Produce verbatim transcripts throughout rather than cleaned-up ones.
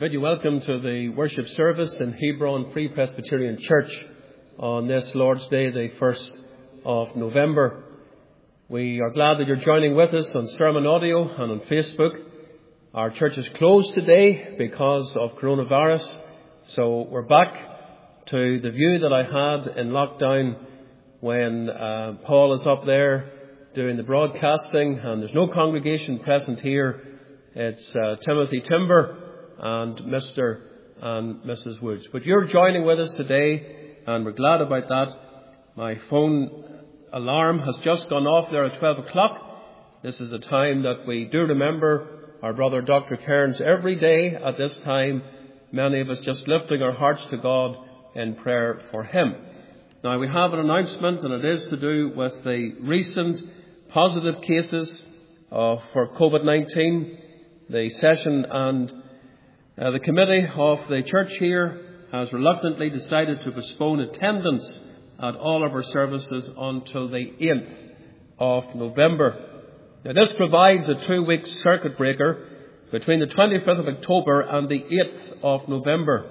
bid you welcome to the worship service in Hebron Free Presbyterian Church on this Lord's Day, the first of November. We are glad that you're joining with us on sermon audio and on Facebook. Our church is closed today because of coronavirus, so we're back to the view that I had in lockdown when uh, Paul is up there doing the broadcasting and there's no congregation present here. It's uh, Timothy Timber and Mister and Missus Woods. But you're joining with us today, and we're glad about that. My phone alarm has just gone off there at twelve o'clock. This is the time that we do remember our brother Doctor Cairns every day at this time. Many of us just lifting our hearts to God in prayer for him. Now we have an announcement, and it is to do with the recent positive cases uh, for COVID nineteen. The session and uh, the committee of the church here has reluctantly decided to postpone attendance at all of our services until the eighth of November. Now, this provides a two-week circuit breaker between the twenty-fifth of October and the eighth of November.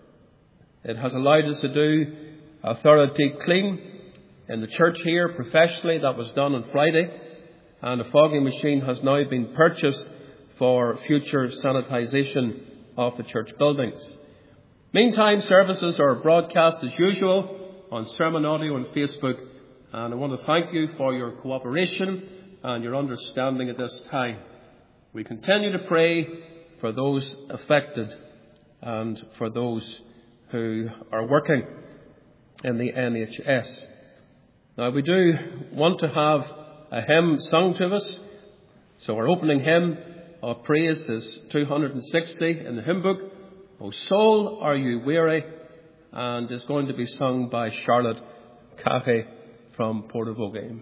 It has allowed us to do a thorough deep clean in the church here professionally. That was done on Friday, and a fogging machine has now been purchased for future sanitisation of the church buildings. Meantime, services are broadcast as usual on sermon audio and Facebook, and I want to thank you for your cooperation and your understanding at this time. We continue to pray for those affected and for those who are working in the N H S. Now, we do want to have a hymn sung to us, so our opening hymn of praise is two hundred sixty in the hymn book, O Soul, Are You Weary? And is going to be sung by Charlotte Caffey from Portavogie.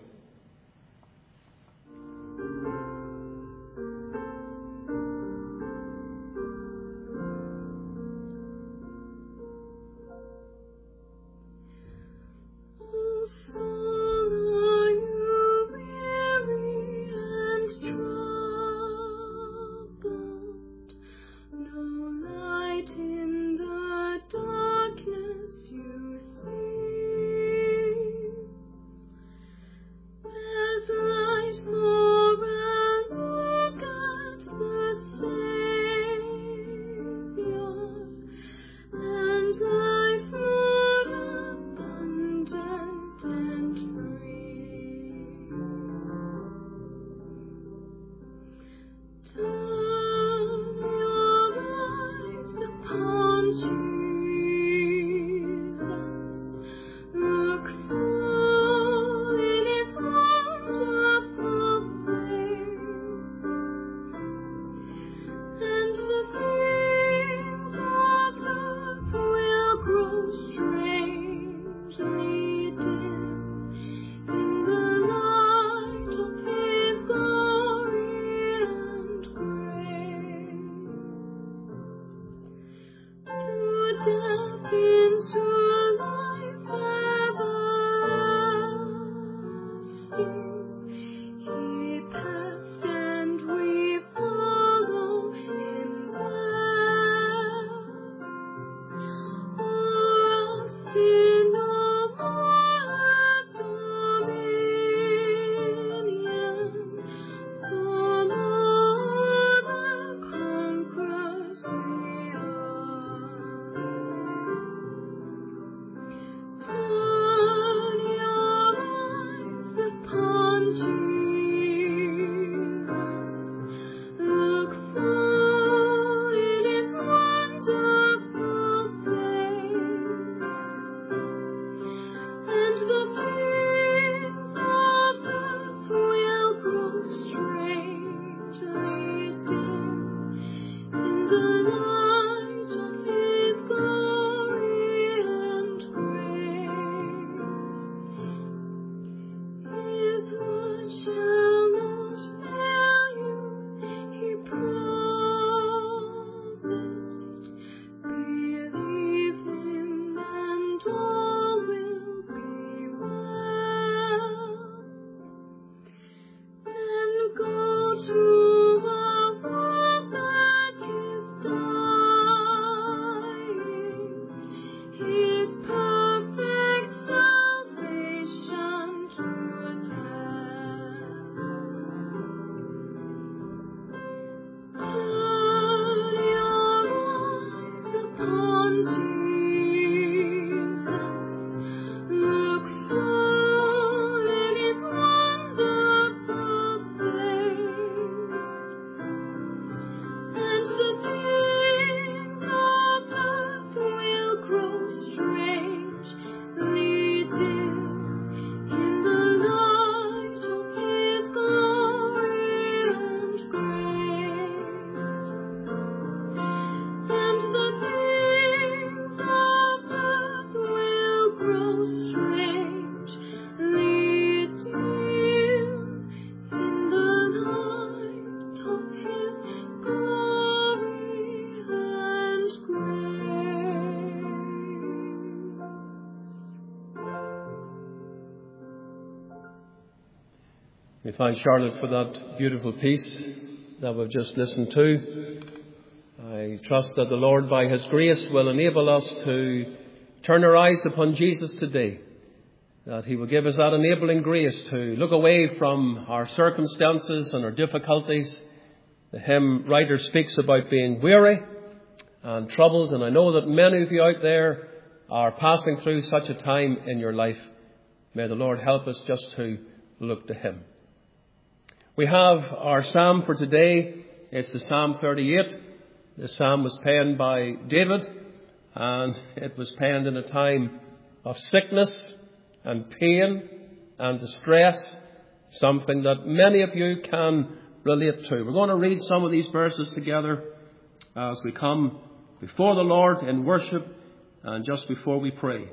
We thank Charlotte for that beautiful piece that we've just listened to. I trust that the Lord, by His grace, will enable us to turn our eyes upon Jesus today, that He will give us that enabling grace to look away from our circumstances and our difficulties. The hymn writer speaks about being weary and troubled, and I know that many of you out there are passing through such a time in your life. May the Lord help us just to look to Him. We have our psalm for today. It's the Psalm thirty-eight. This psalm was penned by David, and it was penned in a time of sickness and pain and distress, something that many of you can relate to. We're going to read some of these verses together as we come before the Lord in worship and just before we pray.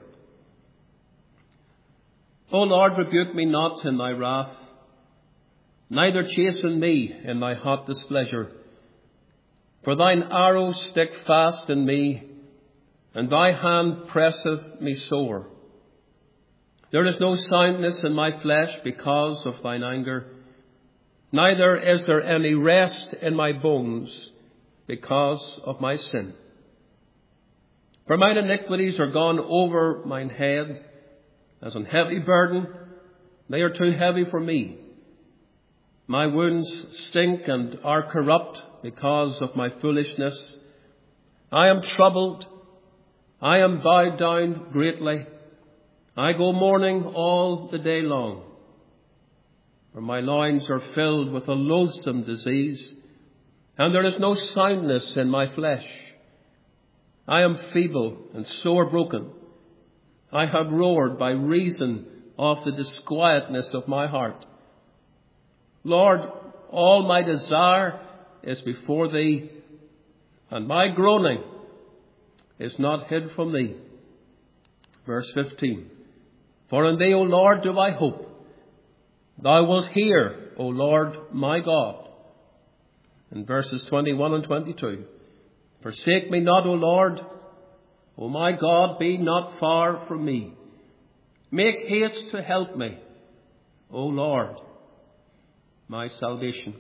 O Lord, rebuke me not in thy wrath, neither chasten me in thy hot displeasure. For thine arrows stick fast in me, and thy hand presseth me sore. There is no soundness in my flesh because of thine anger, neither is there any rest in my bones because of my sin. For mine iniquities are gone over mine head, as an heavy burden, they are too heavy for me. My wounds stink and are corrupt because of my foolishness. I am troubled. I am bowed down greatly. I go mourning all the day long. For my loins are filled with a loathsome disease, and there is no soundness in my flesh. I am feeble and sore broken. I have roared by reason of the disquietness of my heart. Lord, all my desire is before thee, and my groaning is not hid from thee. Verse fifteen. For in thee, O Lord, do I hope. Thou wilt hear, O Lord, my God. In verses twenty-one and twenty-two. Forsake me not, O Lord. O my God, be not far from me. Make haste to help me, O Lord, my salvation.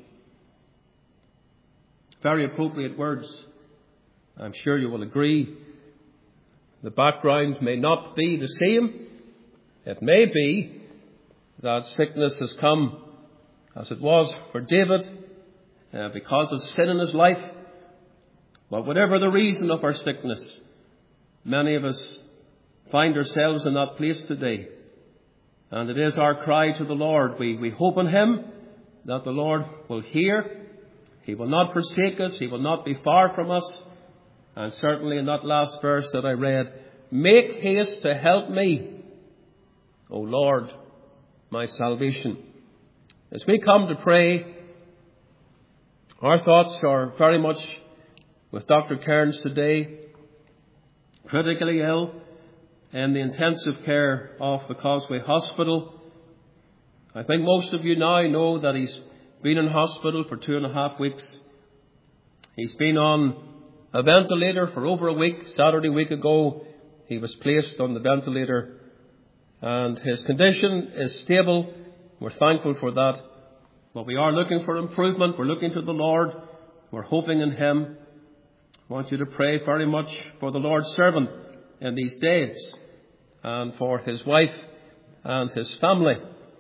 Very appropriate words. I'm sure you will agree. The background may not be the same. It may be that sickness has come as it was for David uh, because of sin in his life. But whatever the reason of our sickness, many of us find ourselves in that place today. And it is our cry to the Lord. We, we hope in Him that the Lord will hear. He will not forsake us. He will not be far from us. And certainly in that last verse that I read, make haste to help me, O Lord, my salvation. As we come to pray, our thoughts are very much with Doctor Cairns today, critically ill in the intensive care of the Causeway Hospital. I think most of you now know that he's been in hospital for two and a half weeks. He's been on a ventilator for over a week. Saturday week ago, he was placed on the ventilator, and his condition is stable. We're thankful for that. But we are looking for improvement. We're looking to the Lord. We're hoping in Him. I want you to pray very much for the Lord's servant in these days, and for his wife and his family.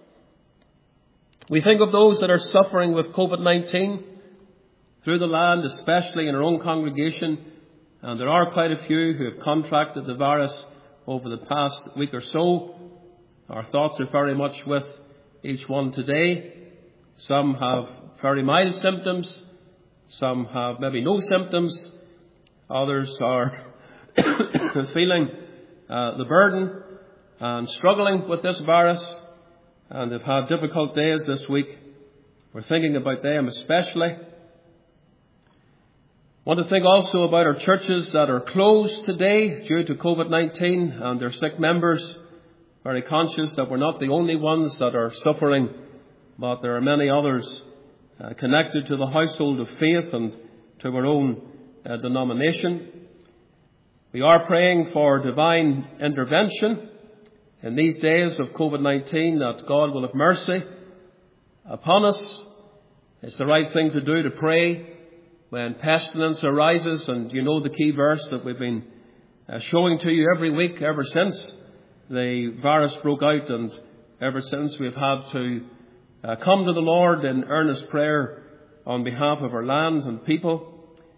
We think of those that are suffering with COVID nineteen through the land, especially in our own congregation, and there are quite a few who have contracted the virus over the past week or so. Our thoughts are very much with each one today. Some have very mild symptoms, some have maybe no symptoms, others are feeling uh, the burden and struggling with this virus, and have had difficult days this week. We're thinking about them especially. I want to think also about our churches that are closed today due to COVID nineteen and their sick members. Very conscious that we're not the only ones that are suffering, but there are many others uh, connected to the household of faith and to our own uh, denomination. We are praying for divine intervention in these days of COVID nineteen, that God will have mercy upon us. It's the right thing to do to pray when pestilence arises. And you know the key verse that we've been uh, showing to you every week ever since the virus broke out, and ever since we've had to uh, come to the Lord in earnest prayer on behalf of our land and people.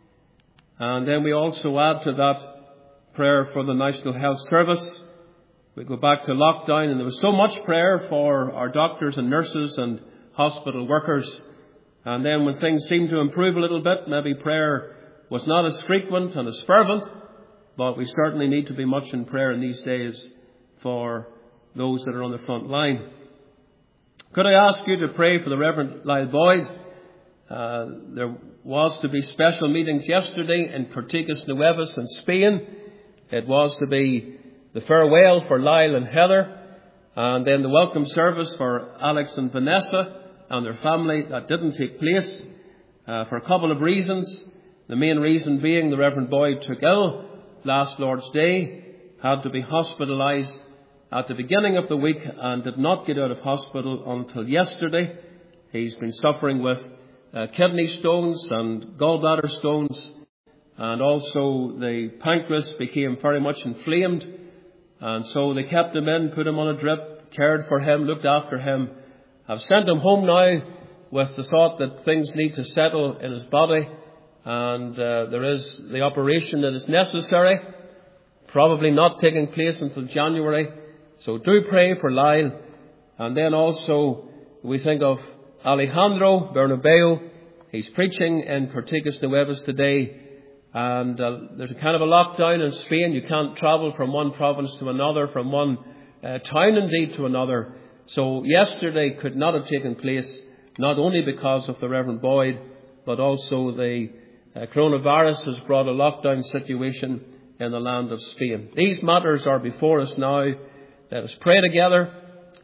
And then we also add to that prayer for the National Health Service. We go back to lockdown, and there was so much prayer for our doctors and nurses and hospital workers. And then when things seemed to improve a little bit, maybe prayer was not as frequent and as fervent, but we certainly need to be much in prayer in these days for those that are on the front line. Could I ask you to pray for the Reverend Lyle Boyd? Uh, there was to be special meetings yesterday in Corticas Nuevas in Spain. It was to be the farewell for Lyle and Heather, and then the welcome service for Alex and Vanessa and their family. That didn't take place uh, for a couple of reasons. The main reason being the Reverend Boyd took ill last Lord's Day, had to be hospitalised at the beginning of the week and did not get out of hospital until yesterday. He's been suffering with uh, kidney stones and gallbladder stones, and also the pancreas became very much inflamed, and so they kept him in, put him on a drip, cared for him, looked after him. I've sent him home now with the thought that things need to settle in his body, and uh, there is the operation that is necessary, probably not taking place until January. So do pray for Lyle. And then also we think of Alejandro Bernabeu. He's preaching in Corticas Nuevas today, and uh, there's a kind of a lockdown in Spain. You can't travel from one province to another, from one uh, town indeed to another. So yesterday could not have taken place, not only because of the Reverend Boyd, but also the uh, coronavirus has brought a lockdown situation in the land of Spain. These matters are before us now. Let us pray together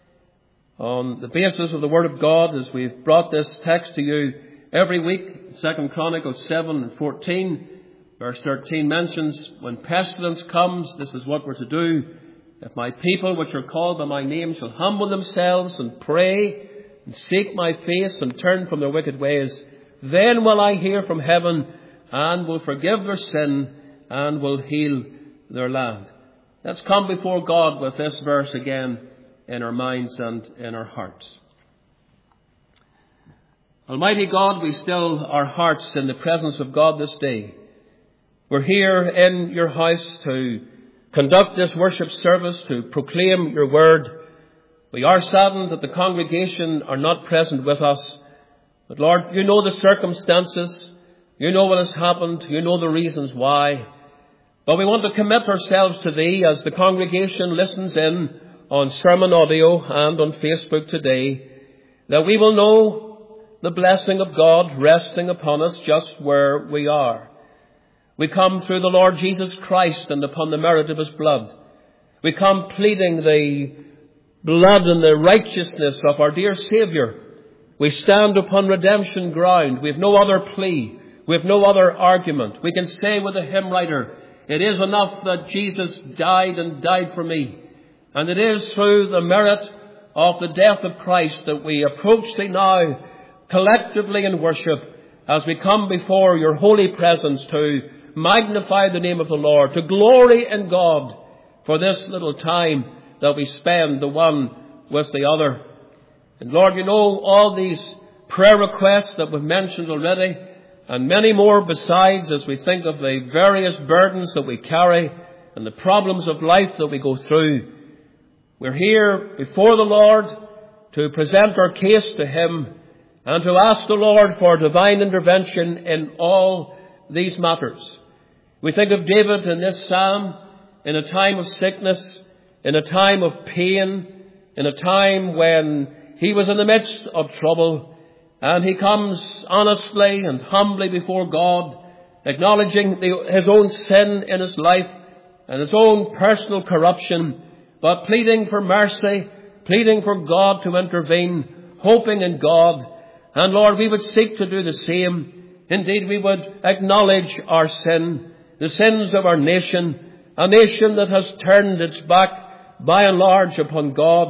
on the basis of the Word of God as we've brought this text to you every week. Second Chronicles seven and fourteen, verse thirteen mentions, when pestilence comes, this is what we're to do. If my people which are called by my name shall humble themselves and pray and seek my face and turn from their wicked ways, then will I hear from heaven and will forgive their sin and will heal their land. Let's come before God with this verse again in our minds and in our hearts. Almighty God, we still our hearts in the presence of God this day. We're here in your house to conduct this worship service, to proclaim your word. We are saddened that the congregation are not present with us. But Lord, you know the circumstances. You know what has happened. You know the reasons why. But we want to commit ourselves to Thee as the congregation listens in on sermon audio and on Facebook today, that we will know the blessing of God resting upon us just where we are. We come through the Lord Jesus Christ and upon the merit of His blood. We come pleading the blood and the righteousness of our dear Saviour. We stand upon redemption ground. We have no other plea. We have no other argument. We can say with the hymn writer, it is enough that Jesus died and died for me. And it is through the merit of the death of Christ that we approach Thee now collectively in worship as we come before your holy presence to magnify the name of the Lord, to glory in God for this little time that we spend the one with the other. And Lord, you know all these prayer requests that we've mentioned already, and many more besides as we think of the various burdens that we carry and the problems of life that we go through. We're here before the Lord to present our case to Him and to ask the Lord for divine intervention in all these matters. We think of David in this psalm in a time of sickness, in a time of pain, in a time when he was in the midst of trouble, and he comes honestly and humbly before God, acknowledging the, his own sin in his life and his own personal corruption, but pleading for mercy, pleading for God to intervene, hoping in God. And Lord, we would seek to do the same. Indeed, we would acknowledge our sin, the sins of our nation, a nation that has turned its back by and large upon God,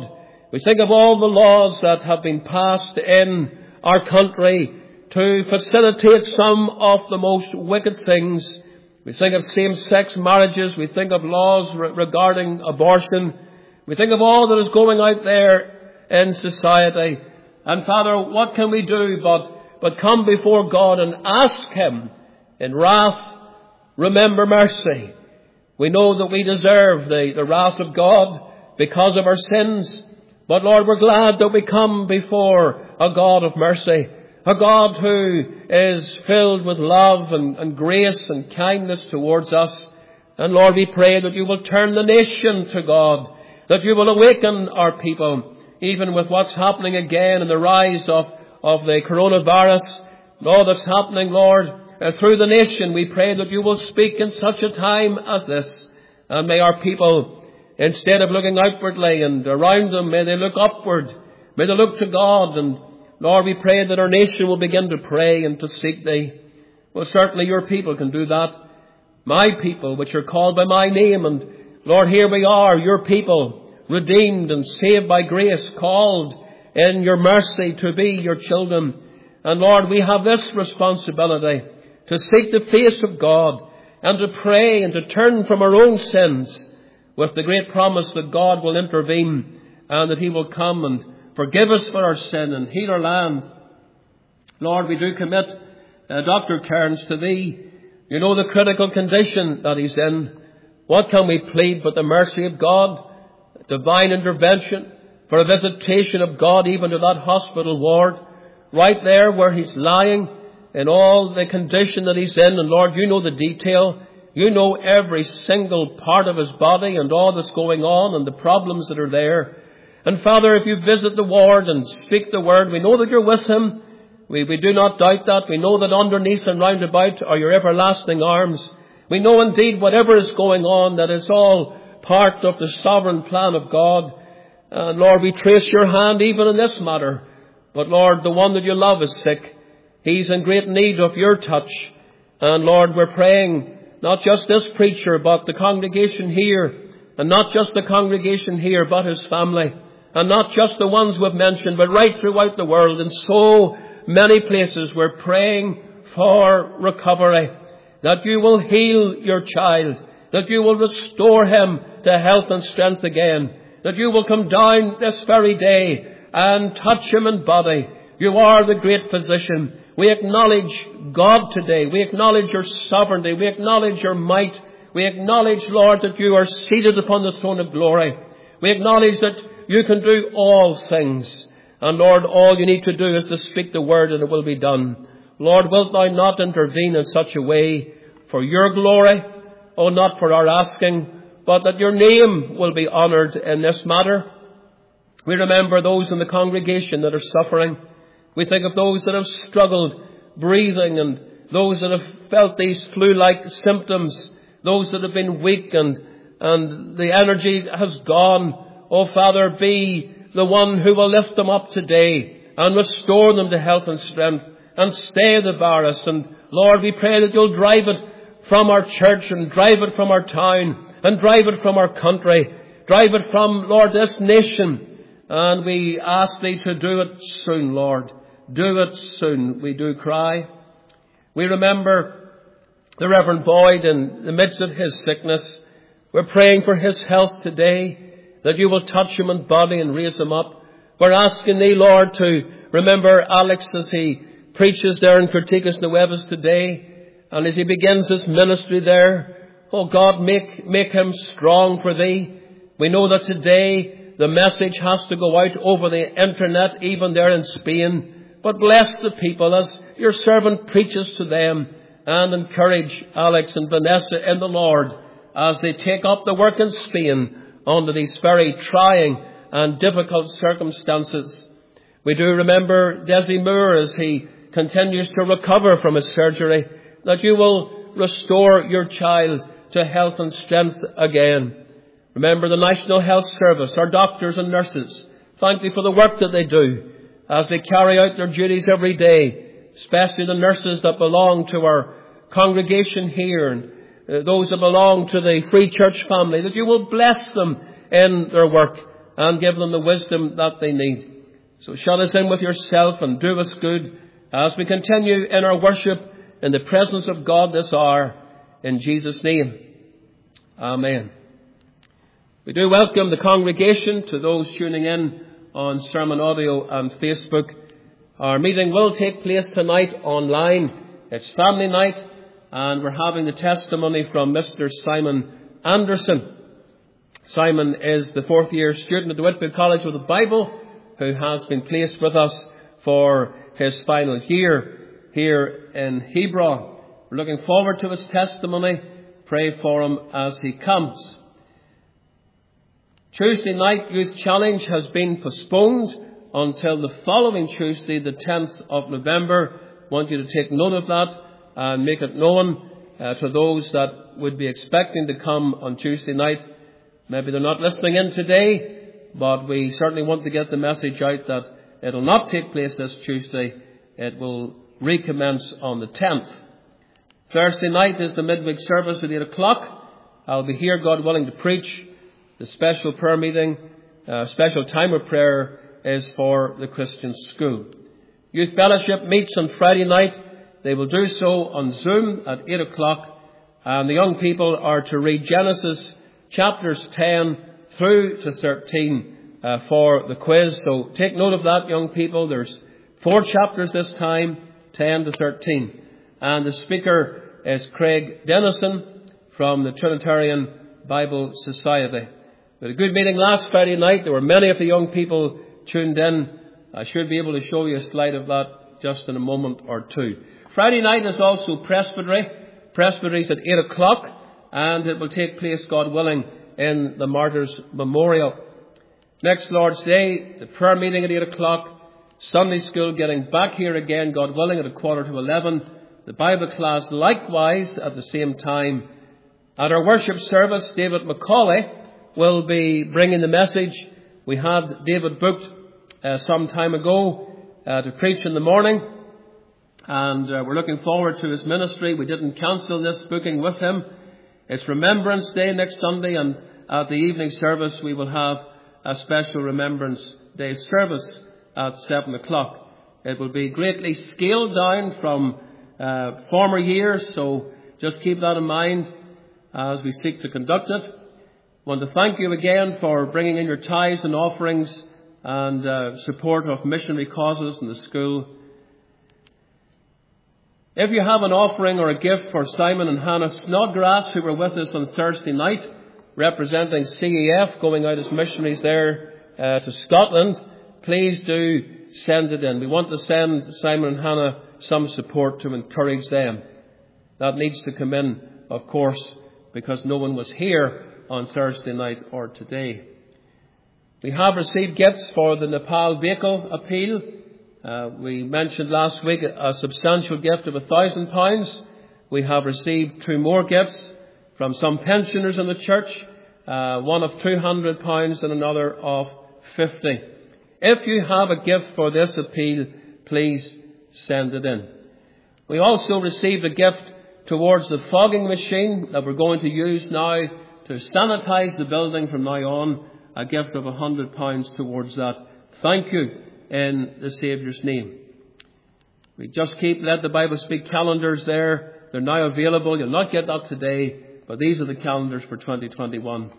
We think of all the laws that have been passed in our country to facilitate some of the most wicked things. We think of same-sex marriages. We think of laws re- regarding abortion. We think of all that is going out there in society. And Father, what can we do but, but come before God and ask Him in wrath, remember mercy. We know that we deserve the, the wrath of God because of our sins. But Lord, we're glad that we come before a God of mercy, a God who is filled with love and, and grace and kindness towards us. And Lord, we pray that you will turn the nation to God, that you will awaken our people, even with what's happening again in the rise of, of the coronavirus, and all that's happening, Lord, uh, through the nation. We pray that you will speak in such a time as this. And may our people, instead of looking outwardly and around them, may they look upward. May they look to God. And Lord, we pray that our nation will begin to pray and to seek Thee. Well, certainly your people can do that. My people, which are called by my name. And Lord, here we are, your people, redeemed and saved by grace, called in your mercy to be your children. And Lord, we have this responsibility to seek the face of God and to pray and to turn from our own sins, with the great promise that God will intervene and that He will come and forgive us for our sin and heal our land. Lord, we do commit uh, Doctor Cairns to Thee. You know the critical condition that he's in. What can we plead but the mercy of God, divine intervention, for a visitation of God even to that hospital ward, right there where he's lying, in all the condition that he's in. And Lord, you know the detail. You know every single part of his body and all that's going on and the problems that are there. And Father, if you visit the ward and speak the word, we know that you're with him. We, we do not doubt that. We know that underneath and round about are your everlasting arms. We know indeed whatever is going on, that it's all part of the sovereign plan of God. And Lord, we trace your hand even in this matter. But Lord, the one that you love is sick. He's in great need of your touch. And Lord, we're praying not just this preacher, but the congregation here. And not just the congregation here, but his family. And not just the ones we've mentioned, but right throughout the world. In so many places we're praying for recovery. That you will heal your child. That you will restore him to health and strength again. That you will come down this very day and touch him in body. You are the great physician. We acknowledge God today. We acknowledge your sovereignty. We acknowledge your might. We acknowledge, Lord, that you are seated upon the throne of glory. We acknowledge that you can do all things. And Lord, all you need to do is to speak the word and it will be done. Lord, wilt thou not intervene in such a way for your glory? Oh, not for our asking, but that your name will be honoured in this matter. We remember those in the congregation that are suffering. We think of those that have struggled breathing and those that have felt these flu-like symptoms, those that have been weak and, and the energy has gone. Oh, Father, be the one who will lift them up today and restore them to health and strength and stay the virus. And Lord, we pray that you'll drive it from our church and drive it from our town and drive it from our country. Drive it from, Lord, this nation. And we ask thee to do it soon, Lord. Do it soon, we do cry. We remember the Reverend Boyd in the midst of his sickness. We're praying for his health today, that you will touch him in body and raise him up. We're asking thee, Lord, to remember Alex as he preaches there in Corticas Nuevas today, and as he begins his ministry there. Oh God, make, make him strong for thee. We know that today the message has to go out over the internet, even there in Spain. But bless the people as your servant preaches to them, and encourage Alex and Vanessa in the Lord as they take up the work in Spain under these very trying and difficult circumstances. We do remember Desi Moore as he continues to recover from his surgery, that you will restore your child to health and strength again. Remember the National Health Service, our doctors and nurses. Thank you for the work that they do as they carry out their duties every day, especially the nurses that belong to our congregation here and uh, those that belong to the Free Church family, that you will bless them in their work and give them the wisdom that they need. So shut us in with yourself and do us good as we continue in our worship in the presence of God this hour. In Jesus' name, amen. We do welcome the congregation, to those tuning in on sermon audio and Facebook. Our meeting will take place tonight online. It's family night, and we're having the testimony from Mister Simon Anderson. Simon is the fourth year student at the Whitfield College of the Bible, who has been placed with us for his final year here in Hebron. We're looking forward to his testimony. Pray for him as he comes. Tuesday night Youth Challenge has been postponed until the following Tuesday, the tenth of November. I want you to take note of that and make it known uh, to those that would be expecting to come on Tuesday night. Maybe they're not listening in today, but we certainly want to get the message out that it will not take place this Tuesday. It will recommence on the tenth. Thursday night is the midweek service at eight o'clock. I'll be here, God willing, to preach. The special prayer meeting, uh, special time of prayer is for the Christian school. Youth Fellowship meets on Friday night. They will do so on Zoom at eight o'clock. And the young people are to read Genesis chapters ten through to thirteen uh, for the quiz. So take note of that, young people. There's four chapters this time, ten to thirteen. And the speaker is Craig Dennison from the Trinitarian Bible Society. We had a good meeting last Friday night. There were many of the young people tuned in. I should be able to show you a slide of that just in a moment or two. Friday night is also Presbytery. Presbytery is at eight o'clock, and it will take place, God willing, in the Martyrs' Memorial. Next Lord's Day, the prayer meeting at eight o'clock. Sunday school getting back here again, God willing, at a quarter to eleven. The Bible class likewise at the same time. At our worship service, David Macaulay will be bringing the message. We had David booked uh, some time ago uh, to preach in the morning, and uh, we're looking forward to his ministry. We didn't cancel this booking with him. It's Remembrance Day next Sunday, and at the evening service we will have a special Remembrance Day service at seven o'clock. It will be greatly scaled down from uh, former years, so just keep that in mind as we seek to conduct it. I want to thank you again for bringing in your tithes and offerings and uh, support of missionary causes in the school. If you have an offering or a gift for Simon and Hannah Snodgrass, who were with us on Thursday night, representing C E F, going out as missionaries there uh, to Scotland, please do send it in. We want to send Simon and Hannah some support to encourage them. That needs to come in, of course, because no one was here on Thursday night or today. We have received gifts for the Nepal vehicle appeal. Uh, we mentioned last week a substantial gift of a thousand pounds. We have received two more gifts from some pensioners in the church, uh, one of two hundred pounds and another of fifty. If you have a gift for this appeal, please send it in. We also received a gift towards the fogging machine that we're going to use now to sanitize the building from now on, a gift of one hundred pounds towards that. Thank you in the Saviour's name. We just keep Let the Bible Speak calendars there. They're now available. You'll not get that today, but these are the calendars for twenty twenty-one.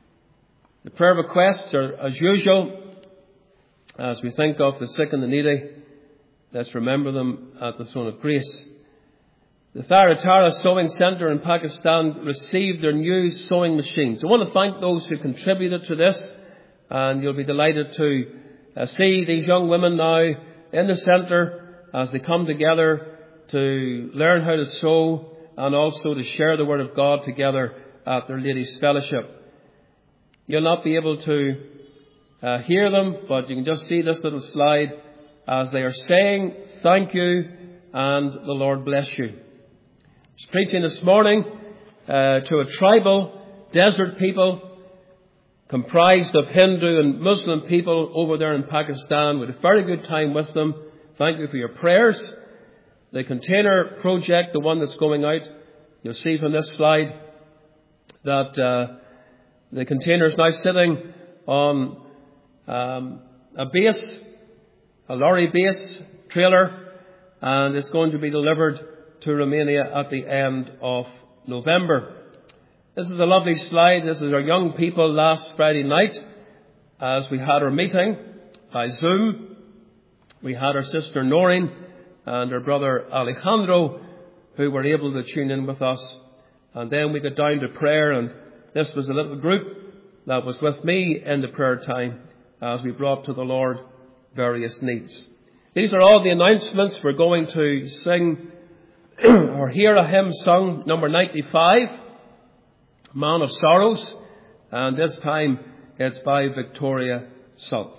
The prayer requests are as usual. As we think of the sick and the needy, let's remember them at the throne of grace. The Tharatara Sewing Centre in Pakistan received their new sewing machines. I want to thank those who contributed to this, and you'll be delighted to uh, see these young women now in the centre as they come together to learn how to sew and also to share the Word of God together at their Ladies' Fellowship. You'll not be able to uh, hear them, but you can just see this little slide as they are saying, "Thank you," and "The Lord bless you." I was preaching this morning uh, to a tribal desert people comprised of Hindu and Muslim people over there in Pakistan. We had a very good time with them. Thank you for your prayers. The container project, the one that's going out, you'll see from this slide that uh, the container is now sitting on um, a base, a lorry base trailer, and it's going to be delivered to Romania at the end of November. This is a lovely slide. This is our young people last Friday night as we had our meeting by Zoom. We had our sister Noreen and our brother Alejandro who were able to tune in with us. And then we got down to prayer, and this was a little group that was with me in the prayer time as we brought to the Lord various needs. These are all the announcements. We're going to sing or hear a hymn sung, number ninety-five, Man of Sorrows, and this time it's by Victoria Salt.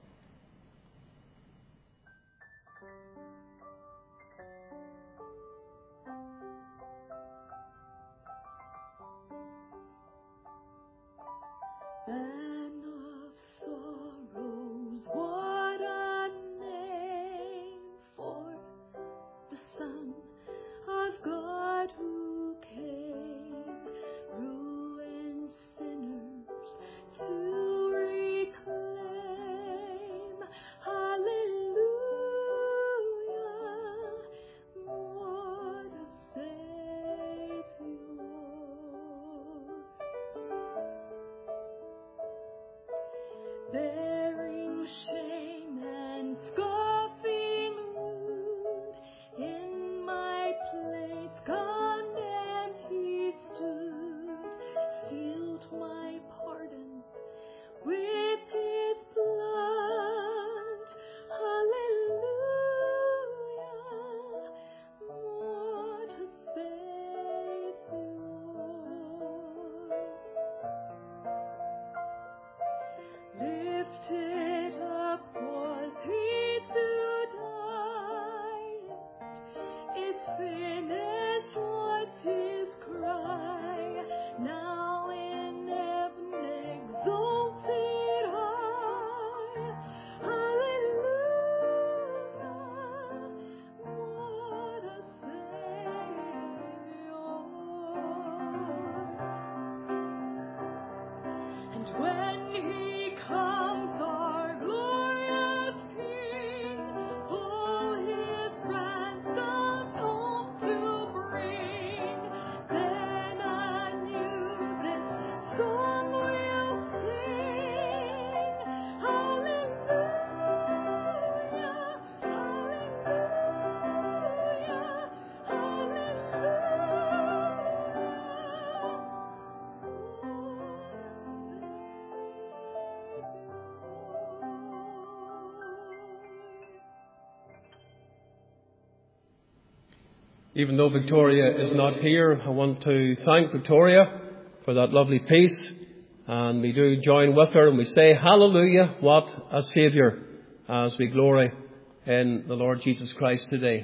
Even though Victoria is not here, I want to thank Victoria for that lovely piece. And we do join with her and we say, hallelujah, what a Saviour, as we glory in the Lord Jesus Christ today.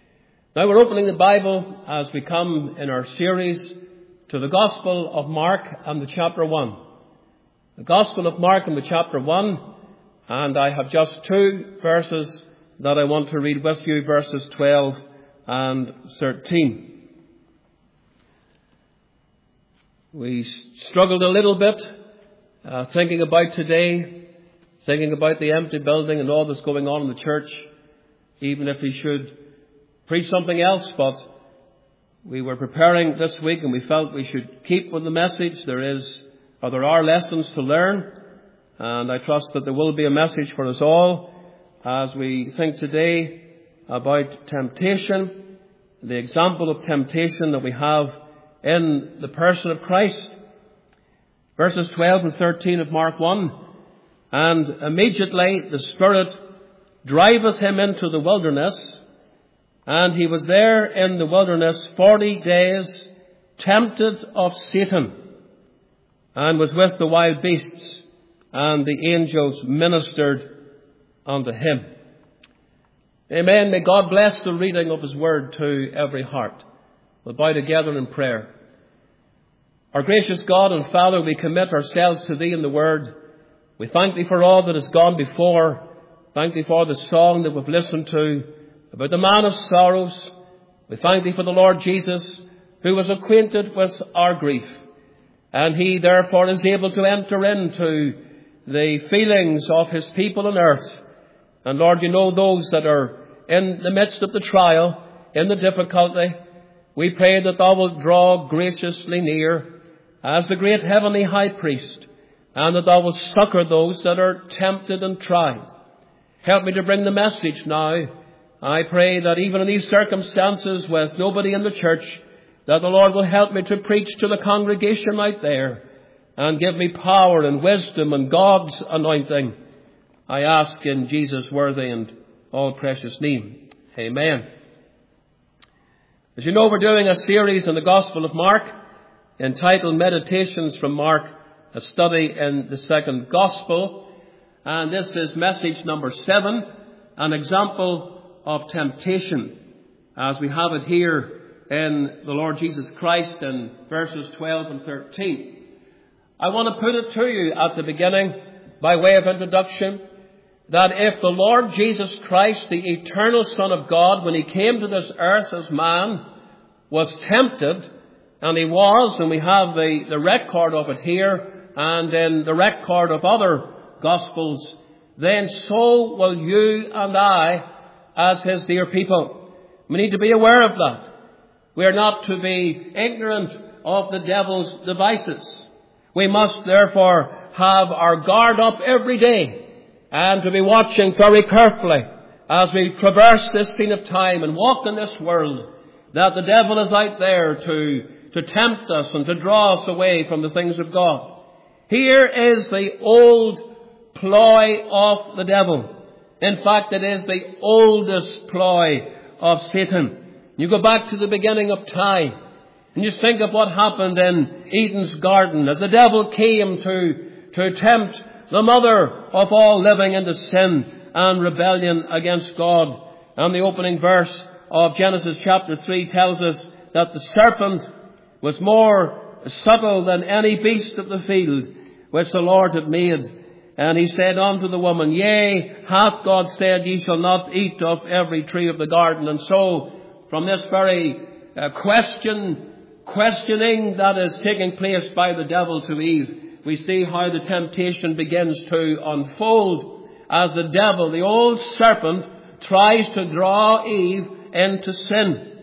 Now we're opening the Bible as we come in our series to the Gospel of Mark and the chapter one. The Gospel of Mark and the chapter one. And I have just two verses that I want to read with you, verses twelve and thirteen. We struggled a little bit uh, thinking about today, thinking about the empty building and all that's going on in the church, even if we should preach something else. But we were preparing this week and we felt we should keep with the message. There is, or there are lessons to learn, and I trust that there will be a message for us all as we think today about temptation, the example of temptation that we have in the person of Christ. Verses twelve and thirteen of Mark one. And immediately the Spirit driveth him into the wilderness, and he was there in the wilderness forty days, tempted of Satan, and was with the wild beasts, and the angels ministered unto him. Amen. May God bless the reading of his word to every heart. We'll bow together in prayer. Our gracious God and Father, we commit ourselves to thee in the word. We thank thee for all that has gone before. Thank thee for the song that we've listened to about the man of sorrows. We thank thee for the Lord Jesus, who was acquainted with our grief. And he therefore is able to enter into the feelings of his people on earth. And Lord, you know those that are in the midst of the trial, in the difficulty. We pray that thou wilt draw graciously near as the great heavenly high priest, and that thou wilt succor those that are tempted and tried. Help me to bring the message now. I pray that even in these circumstances with nobody in the church, that the Lord will help me to preach to the congregation out there and give me power and wisdom and God's anointing. I ask in Jesus' worthy and all precious name. Amen. As you know, we're doing a series in the Gospel of Mark entitled Meditations from Mark, a study in the second Gospel. And this is message number seven, an example of temptation, as we have it here in the Lord Jesus Christ in verses twelve and thirteen. I want to put it to you at the beginning, by way of introduction, that if the Lord Jesus Christ, the eternal Son of God, when he came to this earth as man, was tempted, and he was, and we have the, the record of it here, and in the record of other Gospels, then so will you and I as his dear people. We need to be aware of that. We are not to be ignorant of the devil's devices. We must therefore have our guard up every day and to be watching very carefully as we traverse this scene of time and walk in this world, that the devil is out there to, to tempt us and to draw us away from the things of God. Here is the old ploy of the devil. In fact, it is the oldest ploy of Satan. You go back to the beginning of time, and you think of what happened in Eden's garden as the devil came to, to tempt the mother of all living into sin and rebellion against God. And the opening verse of Genesis chapter three tells us that the serpent was more subtle than any beast of the field which the Lord had made. And he said unto the woman, Yea, hath God said, Ye shall not eat of every tree of the garden. And so, from this very uh, question, questioning that is taking place by the devil to Eve, we see how the temptation begins to unfold as the devil, the old serpent, tries to draw Eve into sin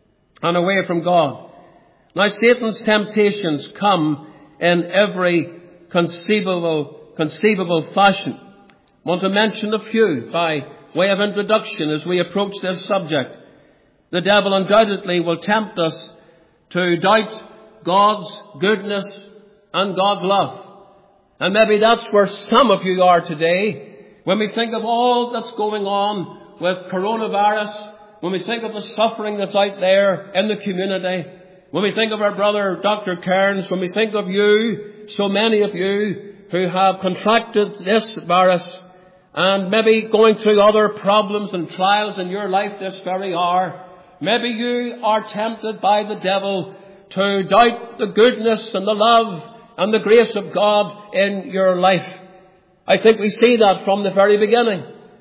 and away from God. Now, Satan's temptations come in every conceivable, conceivable fashion. I want to mention a few by way of introduction as we approach this subject. The devil undoubtedly will tempt us to doubt God's goodness and God's love. And maybe that's where some of you are today. When we think of all that's going on with coronavirus, when we think of the suffering that's out there in the community, when we think of our brother Doctor Cairns, when we think of you, so many of you who have contracted this virus and maybe going through other problems and trials in your life this very hour, maybe you are tempted by the devil to doubt the goodness and the love and the grace of God in your life. I think we see that from the very beginning.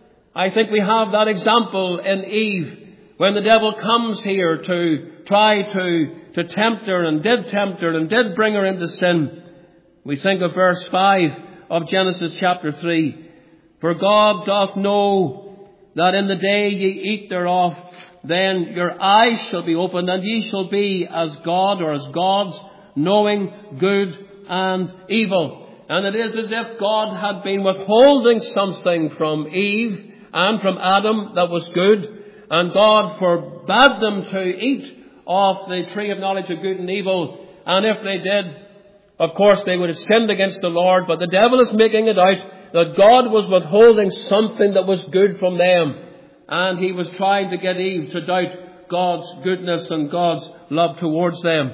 I think we have that example in Eve, when the devil comes here to try to, to tempt her and did tempt her and did bring her into sin. We think of verse five of Genesis chapter three. For God doth know that in the day ye eat thereof, then your eyes shall be opened, and ye shall be as God or as gods, knowing good and evil. And it is as if God had been withholding something from Eve and from Adam that was good, and God forbade them to eat of the tree of knowledge of good and evil. And if they did, of course they would have sinned against the Lord. But the devil is making it out that God was withholding something that was good from them. And he was trying to get Eve to doubt God's goodness and God's love towards them.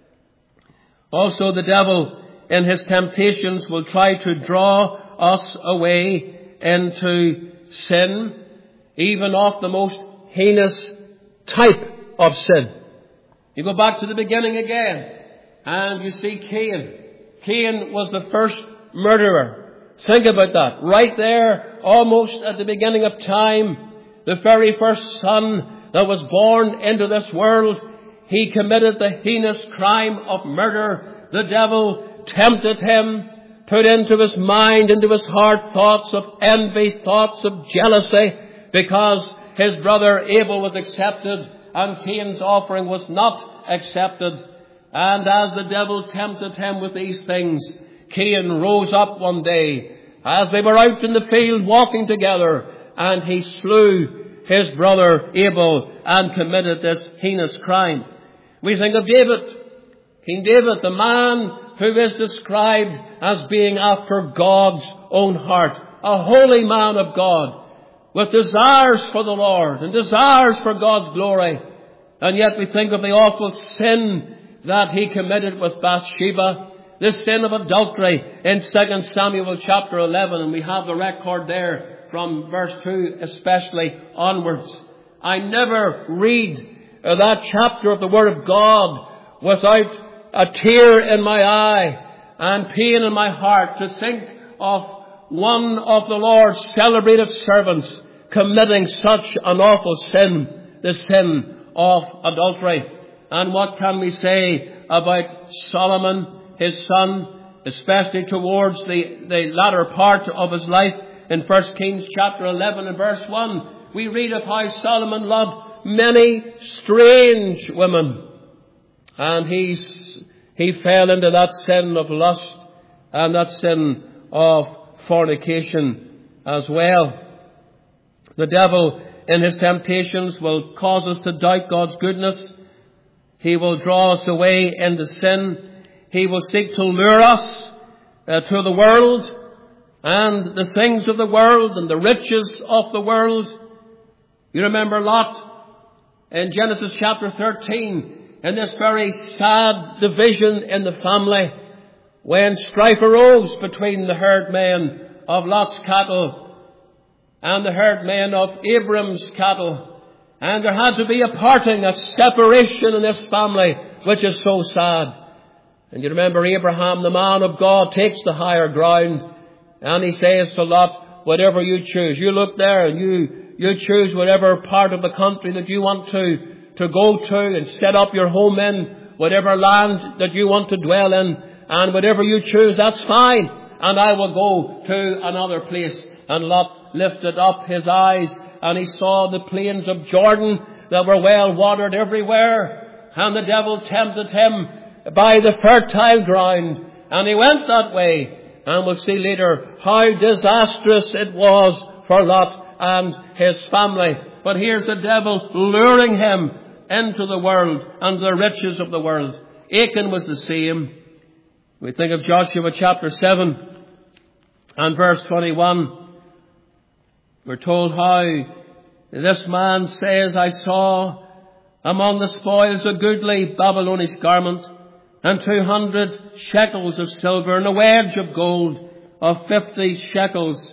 Also, the devil in his temptations will try to draw us away into sin, even of the most heinous type of sin. You go back to the beginning again, and you see Cain. Cain was the first murderer. Think about that. Right there, almost at the beginning of time, the very first son that was born into this world, he committed the heinous crime of murder. The devil tempted him, put into his mind, into his heart, thoughts of envy, thoughts of jealousy, because his brother Abel was accepted and Cain's offering was not accepted. And as the devil tempted him with these things, Cain rose up one day as they were out in the field walking together, and he slew his brother Abel and committed this heinous crime. We think of David, King David, the man who is described as being after God's own heart, a holy man of God, with desires for the Lord and desires for God's glory. And yet we think of the awful sin that he committed with Bathsheba, the sin of adultery in Second Samuel chapter eleven, and we have the record there from verse two especially onwards. I never read that chapter of the Word of God without a tear in my eye and pain in my heart to think of one of the Lord's celebrated servants committing such an awful sin, the sin of adultery. And what can we say about Solomon, his son, especially towards the, the latter part of his life? In First Kings chapter eleven and verse one, we read of how Solomon loved many strange women. And he's, he fell into that sin of lust and that sin of fornication as well. The devil in his temptations will cause us to doubt God's goodness. He will draw us away into sin. He will seek to lure us uh, to the world and the things of the world and the riches of the world. You remember Lot in Genesis chapter thirteen, in this very sad division in the family, when strife arose between the herdmen of Lot's cattle and the herdmen of Abram's cattle. And there had to be a parting, a separation in this family, which is so sad. And you remember Abraham, the man of God, takes the higher ground, and he says to Lot, whatever you choose, you look there and you, you choose whatever part of the country that you want to, to go to and set up your home in, whatever land that you want to dwell in, and whatever you choose, that's fine. And I will go to another place. And Lot lifted up his eyes and he saw the plains of Jordan that were well watered everywhere. And the devil tempted him by the fertile ground. And he went that way. And we'll see later how disastrous it was for Lot and his family. But here's the devil luring him into the world and the riches of the world. Achan was the same. We think of Joshua chapter seven and verse twenty-one. We're told how this man says, I saw among the spoils a goodly Babylonish garment, and two hundred shekels of silver, and a wedge of gold of fifty shekels,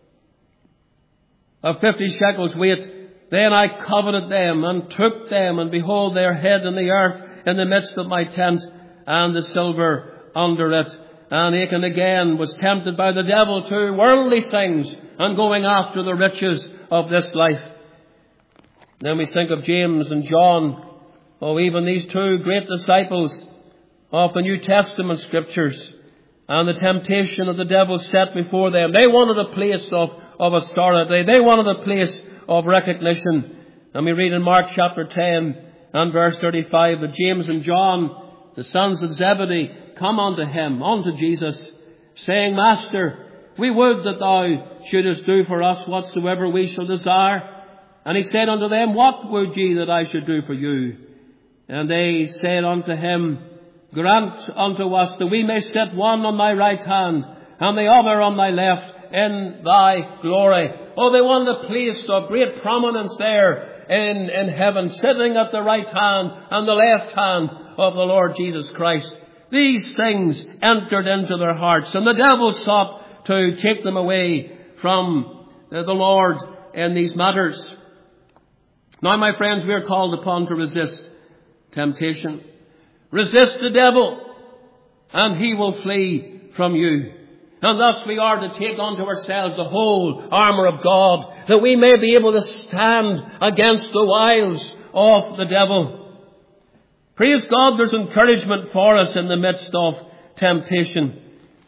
of fifty shekels weight. Then I coveted them, and took them, and behold, they are hid in the earth in the midst of my tent, and the silver under it. And Achan again was tempted by the devil to worldly things and going after the riches of this life. Then we think of James and John, oh, even these two great disciples of the New Testament scriptures, and the temptation of the devil set before them. They wanted a place of, of authority. They wanted a place of recognition. And we read in Mark chapter ten and verse thirty-five that James and John, the sons of Zebedee, come unto him, unto Jesus, saying, Master, we would that thou shouldest do for us whatsoever we shall desire. And he said unto them, What would ye that I should do for you? And they said unto him, Grant unto us that we may sit one on thy right hand and the other on thy left in thy glory. Oh, they wanted a place of great prominence there in, in heaven, sitting at the right hand and the left hand of the Lord Jesus Christ. These things entered into their hearts, and the devil sought to take them away from the Lord in these matters. Now, my friends, we are called upon to resist temptation. Resist the devil, and he will flee from you. And thus we are to take unto ourselves the whole armour of God, that we may be able to stand against the wiles of the devil. Praise God, there's encouragement for us in the midst of temptation.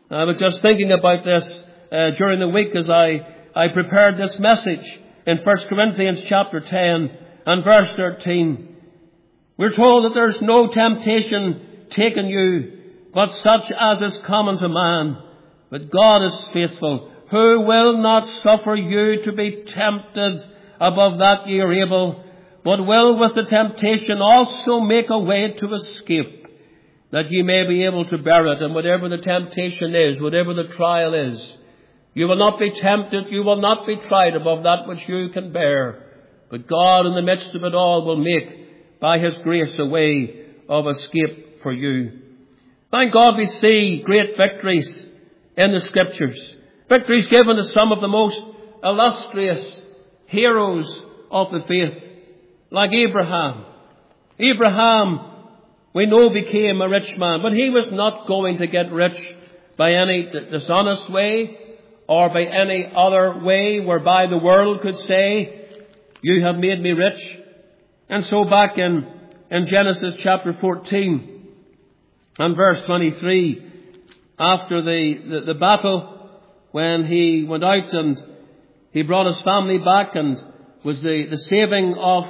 I was just thinking about this uh, during the week as I, I prepared this message in First Corinthians chapter ten and verse thirteen. We're told that there's no temptation taken you but such as is common to man. But God is faithful, who will not suffer you to be tempted above that ye are able, but will with the temptation also make a way to escape, that ye may be able to bear it. And whatever the temptation is, whatever the trial is, you will not be tempted, you will not be tried above that which you can bear. But God in the midst of it all will make, by His grace, a way of escape for you. Thank God we see great victories in the Scriptures. Victories given to some of the most illustrious heroes of the faith, like Abraham. Abraham, we know, became a rich man, but he was not going to get rich by any dishonest way or by any other way whereby the world could say, you have made me rich. And so back in, in Genesis chapter fourteen and verse twenty-three, after the, the, the battle, when he went out and he brought his family back and was the, the saving of,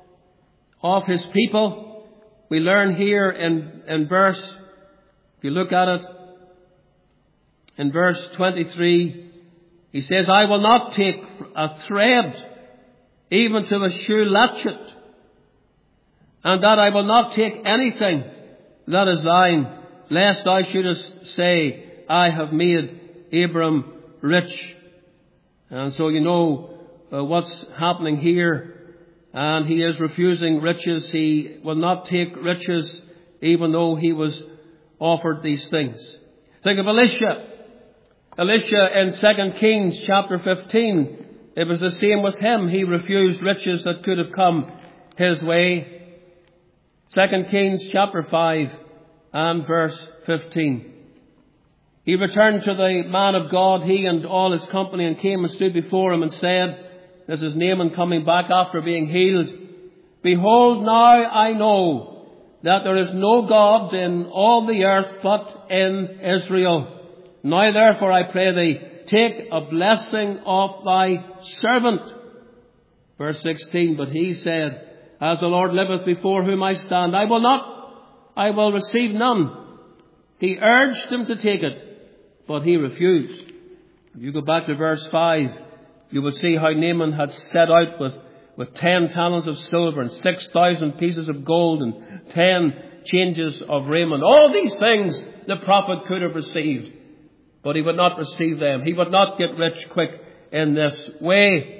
of his people, we learn here in, in verse, if you look at it, in verse twenty-three, he says, I will not take a thread even to a shoe latchet, and that I will not take anything that is thine, lest thou shouldest say, I have made Abram rich. And so you know uh, what's happening here. And he is refusing riches. He will not take riches even though he was offered these things. Think of Elisha. Elisha in Second Kings chapter fifteen. It was the same with him. He refused riches that could have come his way. Second Kings chapter five and verse fifteen. He returned to the man of God, he and all his company, and came and stood before him and said, this is Naaman coming back after being healed, behold, now I know that there is no God in all the earth but in Israel. Now therefore I pray thee, take a blessing of thy servant. Verse sixteen, but he said, as the Lord liveth before whom I stand, I will not, I will receive none. He urged him to take it, but he refused. If you go back to verse five, you will see how Naaman had set out with, with ten talents of silver and six thousand pieces of gold and ten changes of raiment. All these things the prophet could have received, but he would not receive them. He would not get rich quick in this way.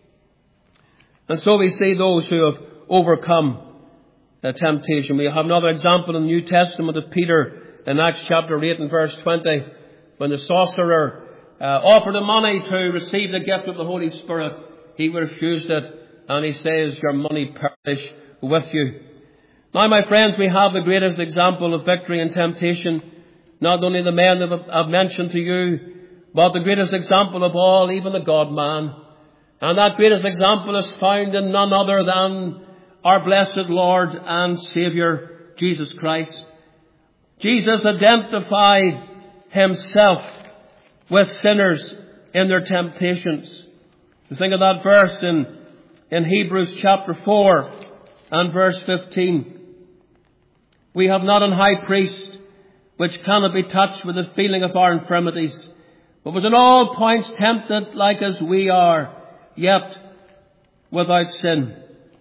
And so we see those who have overcome the temptation. We have another example in the New Testament of Peter in Acts chapter eight and verse twenty, when the sorcerer uh, offered him money to receive the gift of the Holy Spirit. He refused it, and he says, your money perish with you. Now, my friends, we have the greatest example of victory in temptation. Not only the men that I've mentioned to you, but the greatest example of all, even the God-man. And that greatest example is found in none other than our blessed Lord and Saviour, Jesus Christ. Jesus identified himself with sinners in their temptations. You think of that verse in, in Hebrews chapter four and verse fifteen. We have not an high priest which cannot be touched with the feeling of our infirmities, but was in all points tempted like as we are, yet without sin.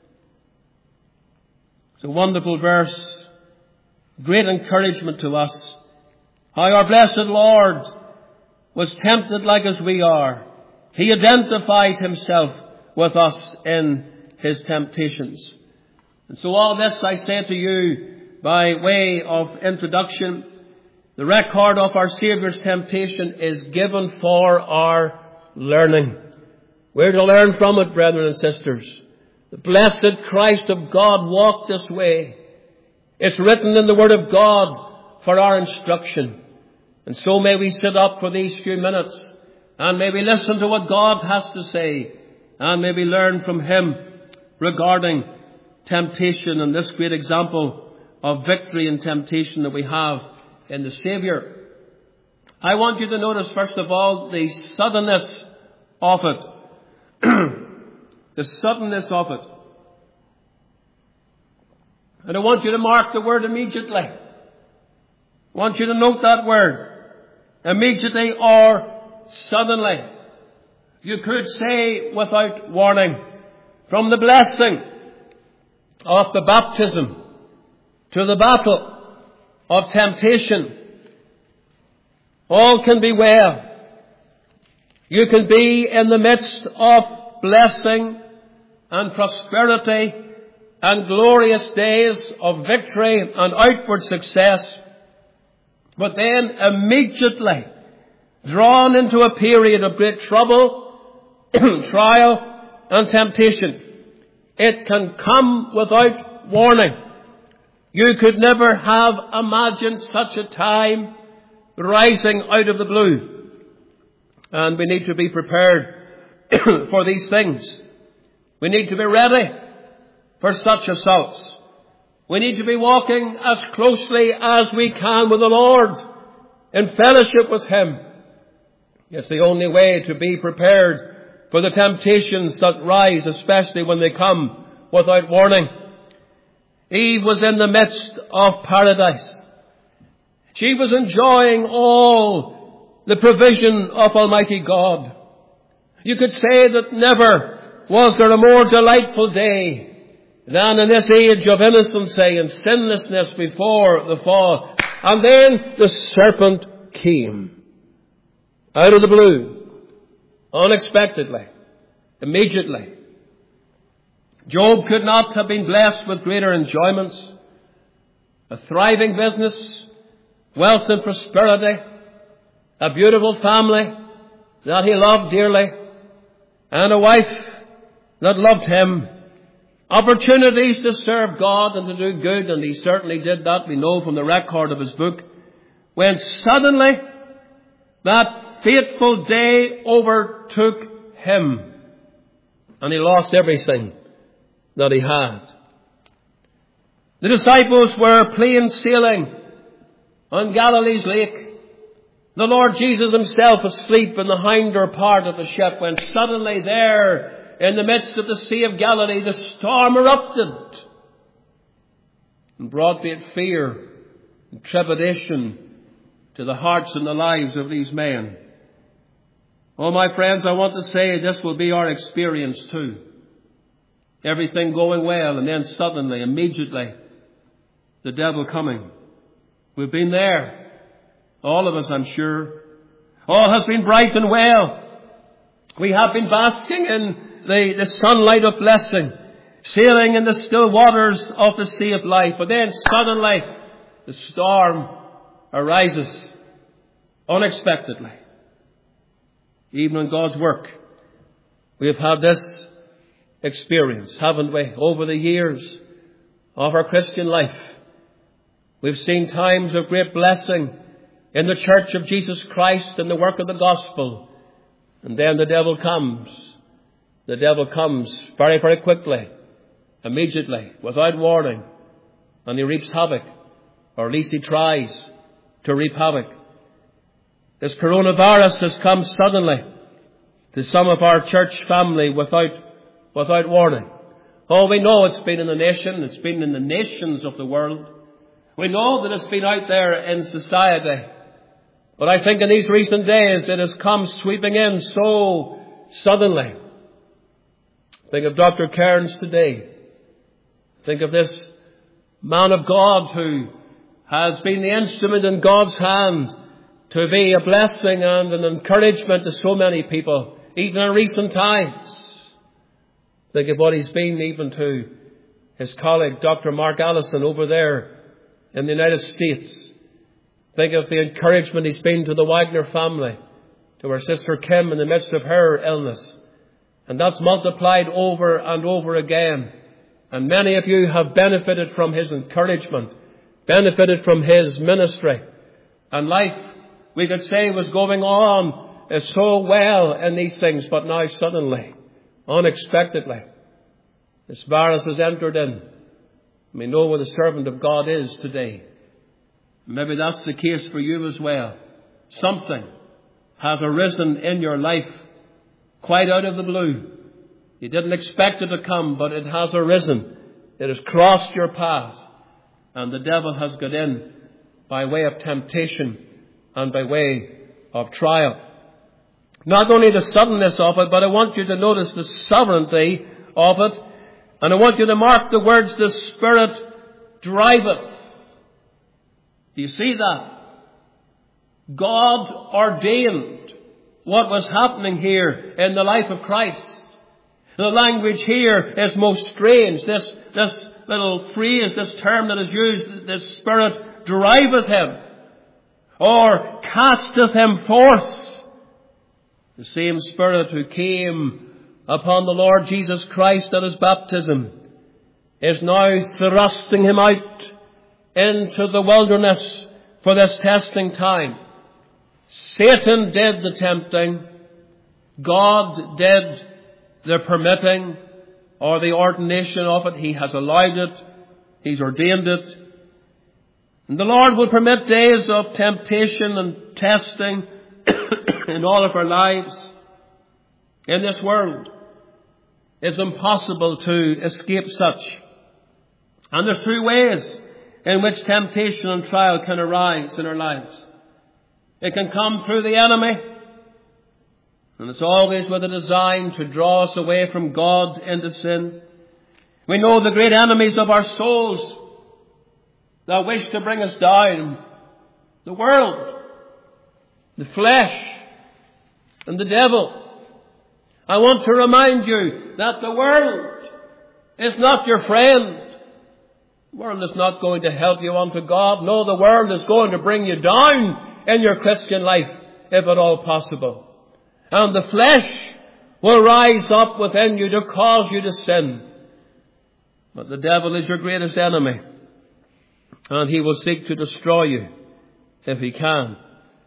It's a wonderful verse, great encouragement to us. How our blessed Lord was tempted like as we are. He identified himself with us in his temptations. And so all this I say to you by way of introduction. The record of our Saviour's temptation is given for our learning. We're to learn from it, brethren and sisters. The blessed Christ of God walked this way. It's written in the Word of God for our instruction. And so may we sit up for these few minutes, and may we listen to what God has to say, and may we learn from Him regarding temptation and this great example of victory and temptation that we have in the Saviour. I want you to notice, first of all, the suddenness of it. The suddenness of it. And I want you to mark the word immediately. I want you to note that word. Immediately or suddenly. You could say without warning. From the blessing of the baptism to the battle of temptation, all can be well. You can be in the midst of blessing and prosperity and glorious days of victory and outward success, but then immediately drawn into a period of great trouble, trial and temptation. It can come without warning. You could never have imagined such a time rising out of the blue. And we need to be prepared for these things. We need to be ready for such assaults. We need to be walking as closely as we can with the Lord in fellowship with Him. It's the only way to be prepared for the temptations that rise, especially when they come without warning. Eve was in the midst of paradise. She was enjoying all the provision of Almighty God. You could say that never was there a more delightful day than in this age of innocency and sinlessness before the fall. And then the serpent came out of the blue, unexpectedly, immediately. Job could not have been blessed with greater enjoyments, a thriving business, wealth and prosperity, a beautiful family that he loved dearly, and a wife that loved him. Opportunities to serve God and to do good, and he certainly did that, we know from the record of his book, when suddenly that fateful day overtook him, and he lost everything that he had. The disciples were plain sailing on Galilee's lake, the Lord Jesus himself asleep in the hinder part of the ship, when suddenly there in the midst of the Sea of Galilee, the storm erupted and brought great fear and trepidation to the hearts and the lives of these men. Oh, my friends, I want to say this will be our experience too. Everything going well, and then suddenly, immediately, the devil coming. We've been there. All of us, I'm sure. All has been bright and well. We have been basking in The, the sunlight of blessing, sailing in the still waters of the sea of life. But then suddenly the storm arises unexpectedly. Even in God's work, we have had this experience, haven't we? Over the years of our Christian life, we've seen times of great blessing in the church of Jesus Christ and the work of the gospel. And then the devil comes. The devil comes very, very quickly, immediately, without warning, and he reaps havoc, or at least he tries to reap havoc. This coronavirus has come suddenly to some of our church family without, without warning. Oh, we know it's been in the nation, it's been in the nations of the world. We know that it's been out there in society. But I think in these recent days it has come sweeping in so suddenly. Think of Doctor Cairns today. Think of this man of God who has been the instrument in God's hand to be a blessing and an encouragement to so many people, even in recent times. Think of what he's been even to his colleague, Doctor Mark Allison, over there in the United States. Think of the encouragement he's been to the Wagner family, to her sister Kim in the midst of her illness. And that's multiplied over and over again. And many of you have benefited from his encouragement, benefited from his ministry. And life, we could say, was going on so well in these things. But now suddenly, unexpectedly, this virus has entered in. We know where the servant of God is today. Maybe that's the case for you as well. something has arisen in your life quite out of the blue. You didn't expect it to come, but it has arisen. It has crossed your path, and the devil has got in by way of temptation and by way of trial. Not only the suddenness of it, but I want you to notice the sovereignty of it. And I want you to mark the words, the Spirit driveth. Do you see that? God ordained what was happening here in the life of Christ. The language here is most strange. This, this little phrase, this term that is used, the Spirit driveth him, or casteth him forth. The same Spirit who came upon the Lord Jesus Christ at his baptism is now thrusting him out into the wilderness for this testing time. Satan did the tempting. God did the permitting or the ordination of it. He has allowed it. He's ordained it. And the Lord will permit days of temptation and testing in all of our lives. In this world, it's impossible to escape such. And there's three ways in which temptation and trial can arise in our lives. It can come through the enemy, and it's always with a design to draw us away from God into sin. We know the great enemies of our souls that wish to bring us down: the world, the flesh, and the devil. I want to remind you that the world is not your friend. The world is not going to help you unto God. No, the world is going to bring you down in your Christian life, if at all possible. And the flesh will rise up within you to cause you to sin. But the devil is your greatest enemy, and he will seek to destroy you if he can.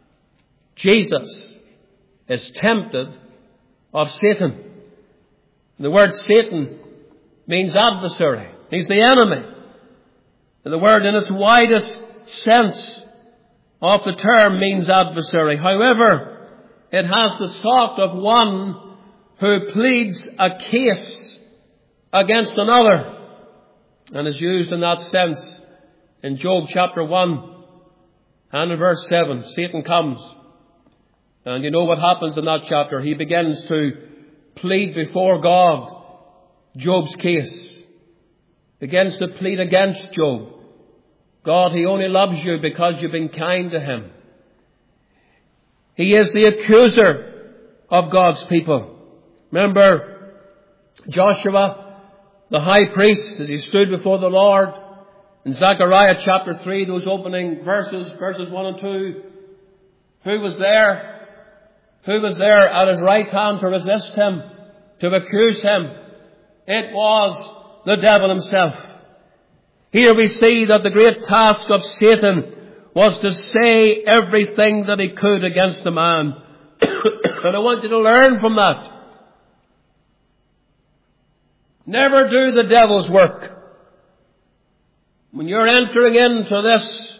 Jesus is tempted of Satan. The word Satan means adversary. He's the enemy. And the word in its widest sense of the term means adversary. However, it has the thought of one who pleads a case against another, and is used in that sense in Job chapter one and in verse seven. Satan comes, and you know what happens in that chapter. He begins to plead before God Job's case. Begins to plead against Job. God, he only loves you because you've been kind to him. He is the accuser of God's people. Remember Joshua, the high priest, as he stood before the Lord in Zechariah chapter three, those opening verses, verses one and two. Who was there? Who was there at his right hand to resist him, to accuse him? It was the devil himself. Here we see that the great task of Satan was to say everything that he could against the man. And I want you to learn from that. Never do the devil's work. When you're entering into this,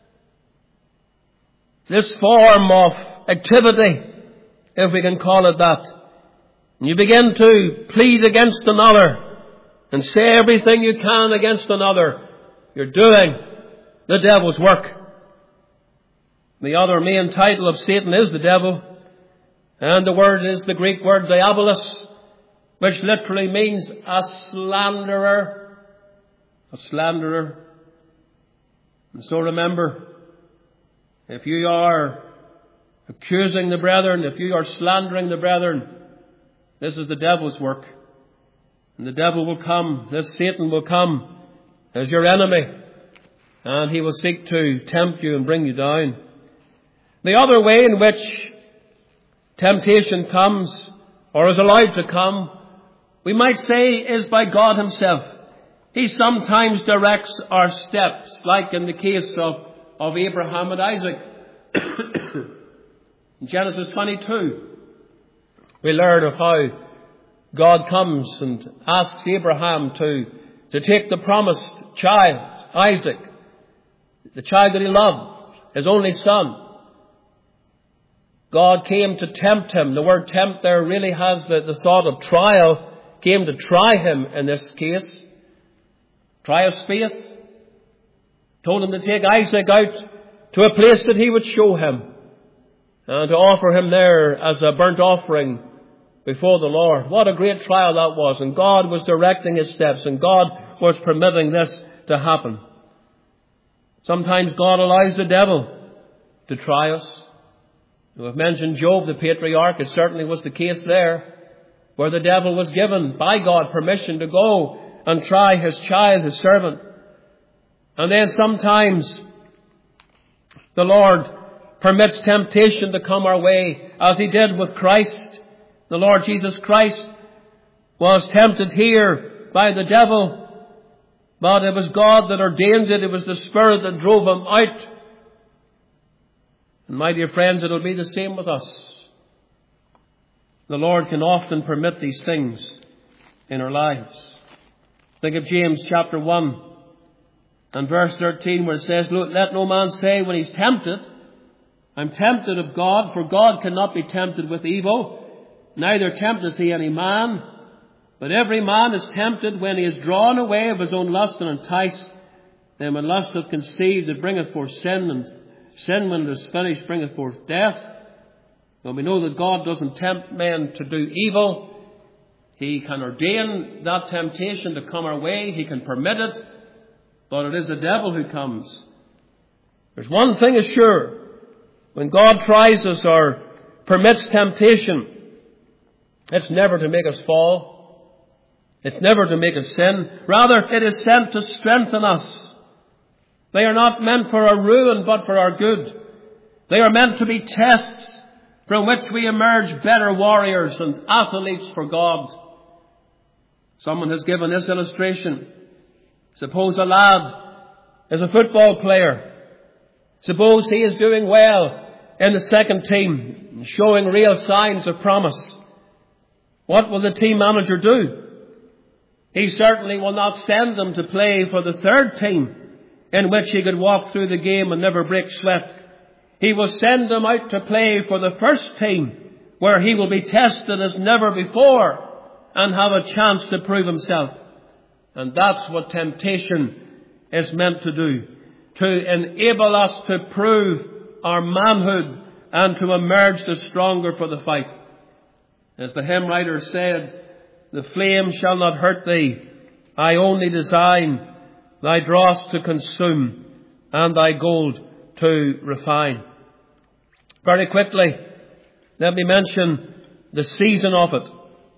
this form of activity, if we can call it that, and you begin to plead against another and say everything you can against another, you're doing the devil's work. The other main title of Satan is the devil, and the word is the Greek word diabolos, which literally means a slanderer. A slanderer. And so remember, if you are accusing the brethren, if you are slandering the brethren, this is the devil's work. And the devil will come, this Satan will come as your enemy, and he will seek to tempt you and bring you down. The other way in which temptation comes, or is allowed to come, we might say is by God himself. He sometimes directs our steps, like in the case of, of Abraham and Isaac. In Genesis twenty-two, we learn of how God comes and asks Abraham to, to take the promised child, Isaac, the child that he loved, his only son, God came to tempt him. The word tempt there really has the, the thought of trial. Came to try him in this case. Try his faith. Told him to take Isaac out to a place that he would show him, and to offer him there as a burnt offering before the Lord. What a great trial that was. And God was directing his steps, and God was permitting this to happen. Sometimes God allows the devil to try us. We've mentioned Job, the patriarch. It certainly was the case there, where the devil was given by God permission to go and try his child, his servant. And then sometimes the Lord permits temptation to come our way, as he did with Christ. The Lord Jesus Christ was tempted here by the devil, but it was God that ordained it. It was the Spirit that drove him out. And my dear friends, it will be the same with us. The Lord can often permit these things in our lives. Think of James chapter one and verse thirteen, where it says, "Let no man say when he's tempted, I'm tempted of God, for God cannot be tempted with evil, neither tempteth he any man. But every man is tempted when he is drawn away of his own lust and enticed. Then when lust hath conceived, it bringeth forth sin, and sin, when it is finished, bringeth forth death." Well, we know that God doesn't tempt men to do evil. He can ordain that temptation to come our way. He can permit it. But it is the devil who comes. There's one thing is sure. When God tries us or permits temptation, it's never to make us fall. It's never to make us sin. Rather, it is sent to strengthen us. They are not meant for our ruin, but for our good. They are meant to be tests from which we emerge better warriors and athletes for God. Someone has given this illustration. Suppose a lad is a football player. Suppose he is doing well in the second team, showing real signs of promise. What will the team manager do? He certainly will not send them to play for the third team, in which he could walk through the game and never break sweat. He will send them out to play for the first team, where he will be tested as never before and have a chance to prove himself. And that's what temptation is meant to do, to enable us to prove our manhood and to emerge the stronger for the fight. As the hymn writer said, "The flame shall not hurt thee. I only design thy dross to consume and thy gold to refine." Very quickly, let me mention the season of it.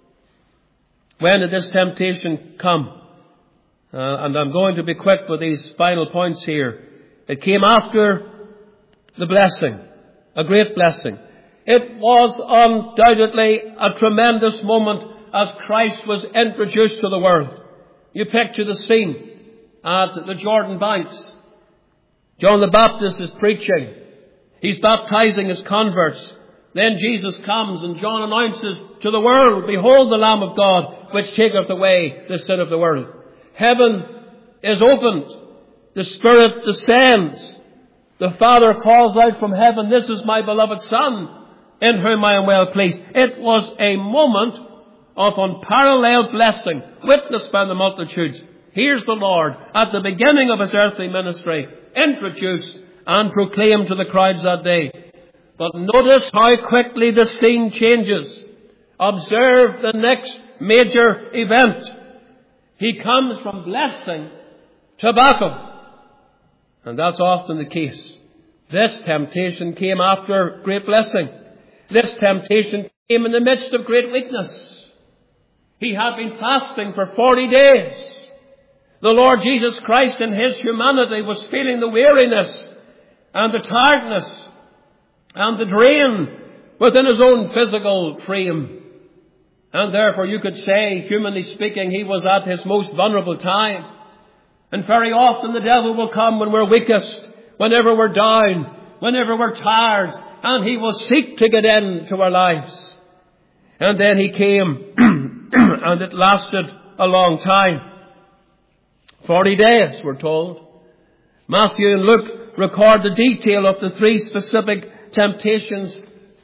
When did this temptation come? Uh, and I'm going to be quick with these final points here. It came after the blessing, a great blessing. It was undoubtedly a tremendous moment as Christ was introduced to the world. You picture the scene at the Jordan banks. John the Baptist is preaching. He's baptizing his converts. Then Jesus comes and John announces to the world, "Behold the Lamb of God, which taketh away the sin of the world." Heaven is opened. The Spirit descends. The Father calls out from heaven, "This is my beloved Son, in whom I am well pleased." It was a moment of unparalleled blessing, witnessed by the multitudes. Here's the Lord at the beginning of his earthly ministry, introduced and proclaimed to the crowds that day. But notice how quickly the scene changes. Observe the next major event. He comes from blessing to battle. And that's often the case. This temptation came after great blessing. This temptation came in the midst of great weakness. He had been fasting for forty days. The Lord Jesus Christ in his humanity was feeling the weariness and the tiredness and the drain within his own physical frame. And therefore you could say, humanly speaking, he was at his most vulnerable time. And very often the devil will come when we're weakest, whenever we're down, whenever we're tired, and he will seek to get into our lives. And then he came, and it lasted a long time. Forty days, we're told. Matthew and Luke record the detail of the three specific temptations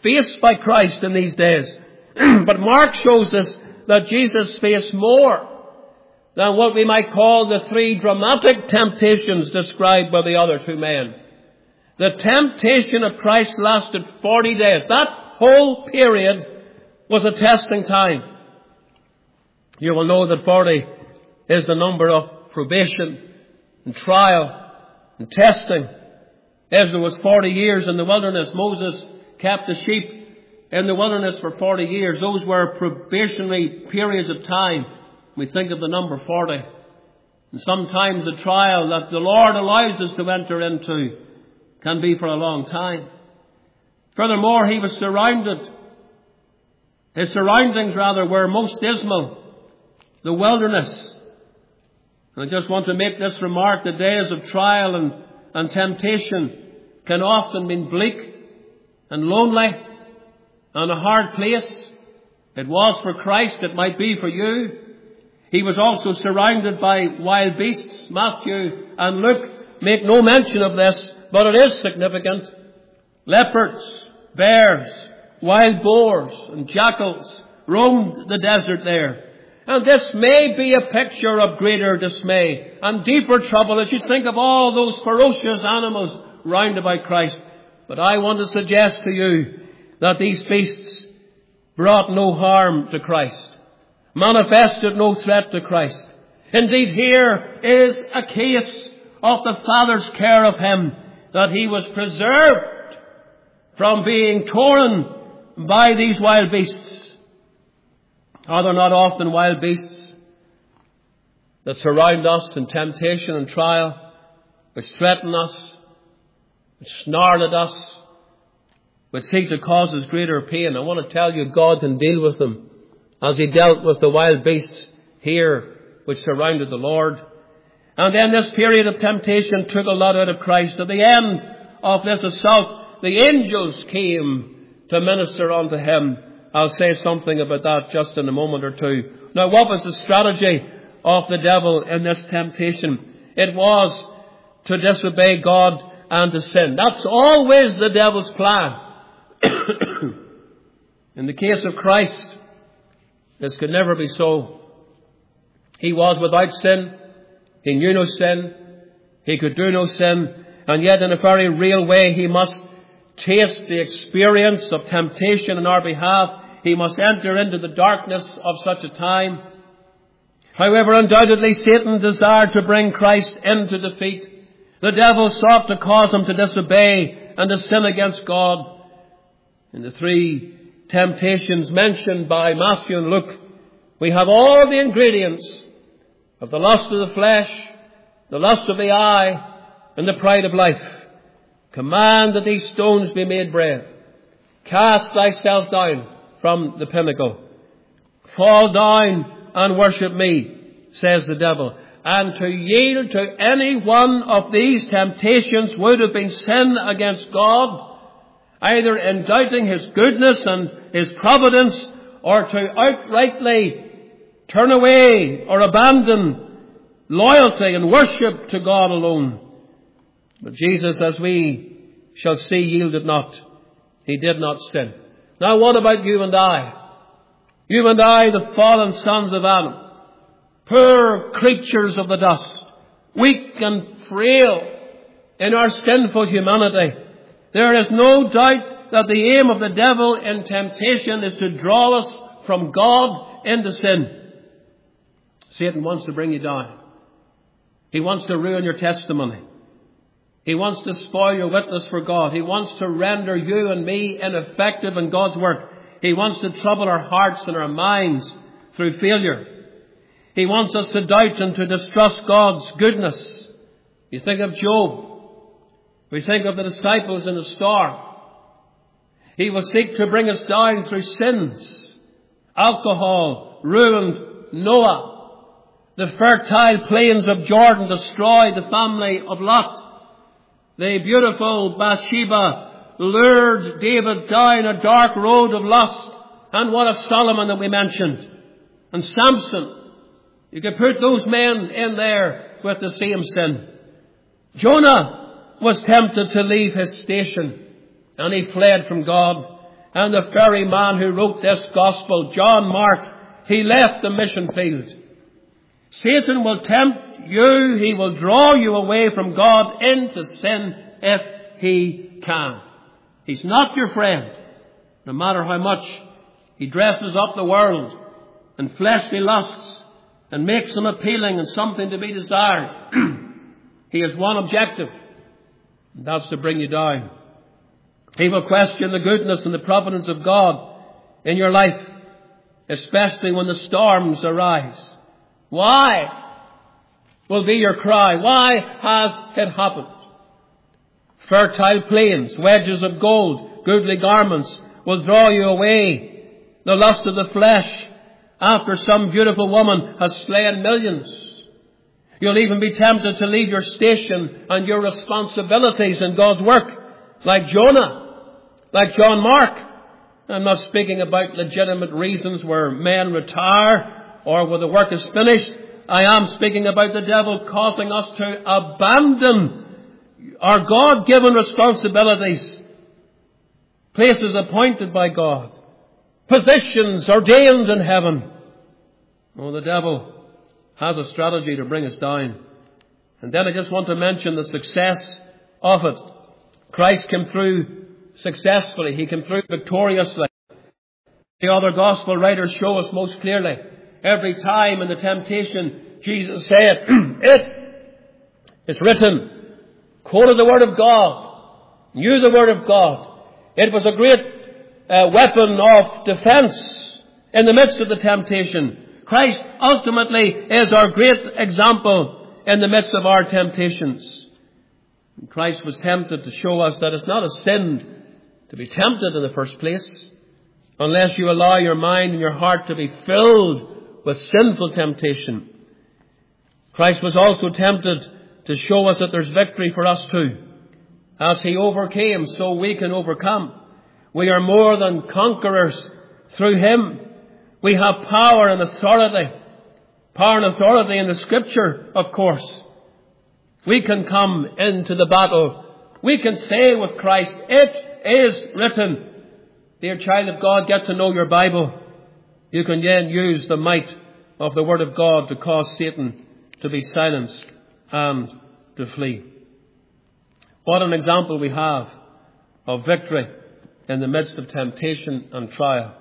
faced by Christ in these days. But Mark shows us that Jesus faced more than what we might call the three dramatic temptations described by the other two men. The temptation of Christ lasted forty days. That whole period was a testing time. You will know that forty is the number of probation and trial and testing. Ezra was forty years in the wilderness. Moses kept the sheep in the wilderness for forty years. Those were probationary periods of time. We think of the number forty. And sometimes the trial that the Lord allows us to enter into can be for a long time. Furthermore, he was surrounded. His surroundings, rather, were most dismal. The wilderness. And I just want to make this remark. The days of trial and, and temptation can often be bleak and lonely and a hard place. It was for Christ. It might be for you. He was also surrounded by wild beasts. Matthew and Luke make no mention of this, but it is significant. Leopards, bears, wild boars and jackals roamed the desert there. And this may be a picture of greater dismay and deeper trouble as you think of all those ferocious animals round about Christ. But I want to suggest to you that these beasts brought no harm to Christ, manifested no threat to Christ. Indeed, here is a case of the Father's care of him, that he was preserved from being torn by these wild beasts. Are there not often wild beasts that surround us in temptation and trial, which threaten us, which snarl at us, which seek to cause us greater pain? I want to tell you, God can deal with them as he dealt with the wild beasts here, which surrounded the Lord. And then this period of temptation took a lot out of Christ. At the end of this assault, the angels came to minister unto him. I'll say something about that just in a moment or two. Now, what was the strategy of the devil in this temptation? It was to disobey God and to sin. That's always the devil's plan. In the case of Christ, this could never be so. He was without sin. He knew no sin. He could do no sin. And yet in a very real way, he must taste the experience of temptation on our behalf. He must enter into the darkness of such a time. However, undoubtedly Satan desired to bring Christ into defeat. The devil sought to cause him to disobey and to sin against God. In the three temptations mentioned by Matthew and Luke, we have all the ingredients of the lust of the flesh, the lust of the eye, and the pride of life. Command that these stones be made bread. Cast thyself down from the pinnacle. Fall down and worship me, says the devil. And to yield to any one of these temptations would have been sin against God, either in doubting his goodness and his providence, or to outrightly turn away or abandon loyalty and worship to God alone. But Jesus, as we shall see, yielded not. He did not sin. Now what about you and I? You and I, the fallen sons of Adam, poor creatures of the dust, weak and frail in our sinful humanity. There is no doubt that the aim of the devil in temptation is to draw us from God into sin. Satan wants to bring you down. He wants to ruin your testimony. He wants to spoil your witness for God. He wants to render you and me ineffective in God's work. He wants to trouble our hearts and our minds through failure. He wants us to doubt and to distrust God's goodness. You think of Job. We think of the disciples in the storm. He will seek to bring us down through sins. Alcohol ruined Noah. The fertile plains of Jordan destroyed the family of Lot. The beautiful Bathsheba lured David down a dark road of lust. And what of Solomon that we mentioned? And Samson. You could put those men in there with the same sin. Jonah was tempted to leave his station, and he fled from God. And the very man who wrote this gospel, John Mark, he left the mission field. Satan will tempt you. He will draw you away from God into sin if he can. He's not your friend. No matter how much he dresses up the world in fleshly lusts and makes them appealing and something to be desired, he has one objective, and that's to bring you down. He will question the goodness and the providence of God in your life, especially when the storms arise. Why will be your cry? Why has it happened? Fertile plains, wedges of gold, goodly garments will draw you away. The lust of the flesh after some beautiful woman has slain millions. You'll even be tempted to leave your station and your responsibilities in God's work, like Jonah, like John Mark. I'm not speaking about legitimate reasons where men retire or where the work is finished. I am speaking about the devil causing us to abandon our God-given responsibilities, places appointed by God, positions ordained in heaven. Oh, the devil has a strategy to bring us down. And then I just want to mention the success of it. Christ came through successfully. He came through victoriously. The other gospel writers show us most clearly. Every time in the temptation, Jesus said, It is written, quoted the Word of God, knew the Word of God. It was a great uh, weapon of defense in the midst of the temptation. Christ ultimately is our great example in the midst of our temptations. And Christ was tempted to show us that it's not a sin to be tempted in the first place, unless you allow your mind and your heart to be filled with sinful temptation. Christ was also tempted to show us that there's victory for us too. As he overcame, so we can overcome. We are more than conquerors through him. We have power and authority. Power and authority in the Scripture, of course. We can come into the battle. We can say with Christ, it is written. Dear child of God, get to know your Bible. You can then use the might of the Word of God to cause Satan to be silenced and to flee. What an example we have of victory in the midst of temptation and trial.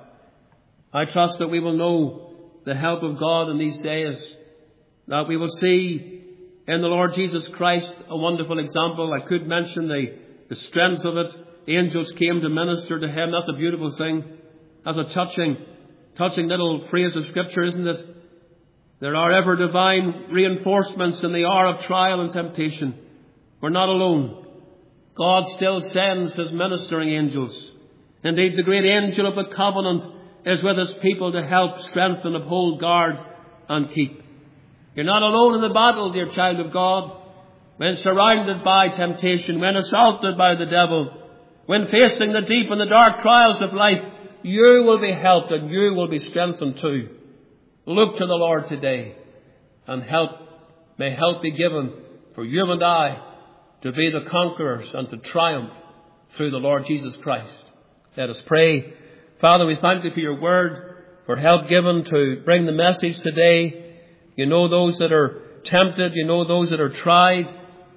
I trust that we will know the help of God in these days, that we will see in the Lord Jesus Christ a wonderful example. I could mention the, the strength of it. Angels came to minister to him. That's a beautiful thing. That's a touching, touching little phrase of Scripture, isn't it? There are ever divine reinforcements in the hour of trial and temptation. We're not alone. God still sends his ministering angels. Indeed, the great angel of the covenant is with his people to help, strengthen, uphold, guard, and keep. You're not alone in the battle, dear child of God. When surrounded by temptation, when assaulted by the devil, when facing the deep and the dark trials of life, you will be helped and you will be strengthened too. Look to the Lord today, and help, may help be given for you and I to be the conquerors and to triumph through the Lord Jesus Christ. Let us pray. Father, we thank you for your word, for help given to bring the message today. You know those that are tempted. You know those that are tried.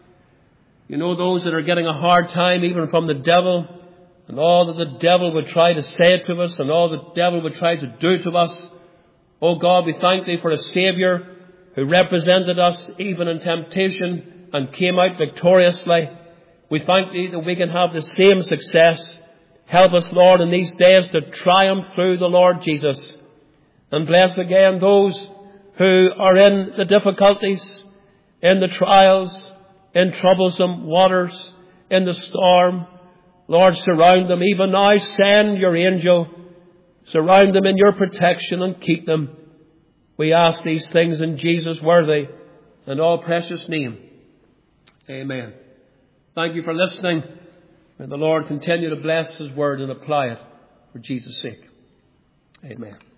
You know those that are getting a hard time even from the devil, and all that the devil would try to say to us and all the devil would try to do to us. Oh God, we thank thee for a Saviour who represented us even in temptation and came out victoriously. We thank thee that we can have the same success. Help us, Lord, in these days to triumph through the Lord Jesus. And bless again those who are in the difficulties, in the trials, in troublesome waters, in the storm. Lord, surround them. Even now, send your angel. Surround them in your protection and keep them. We ask these things in Jesus' worthy and all precious name. Amen. Thank you for listening. May the Lord continue to bless his word and apply it for Jesus' sake. Amen.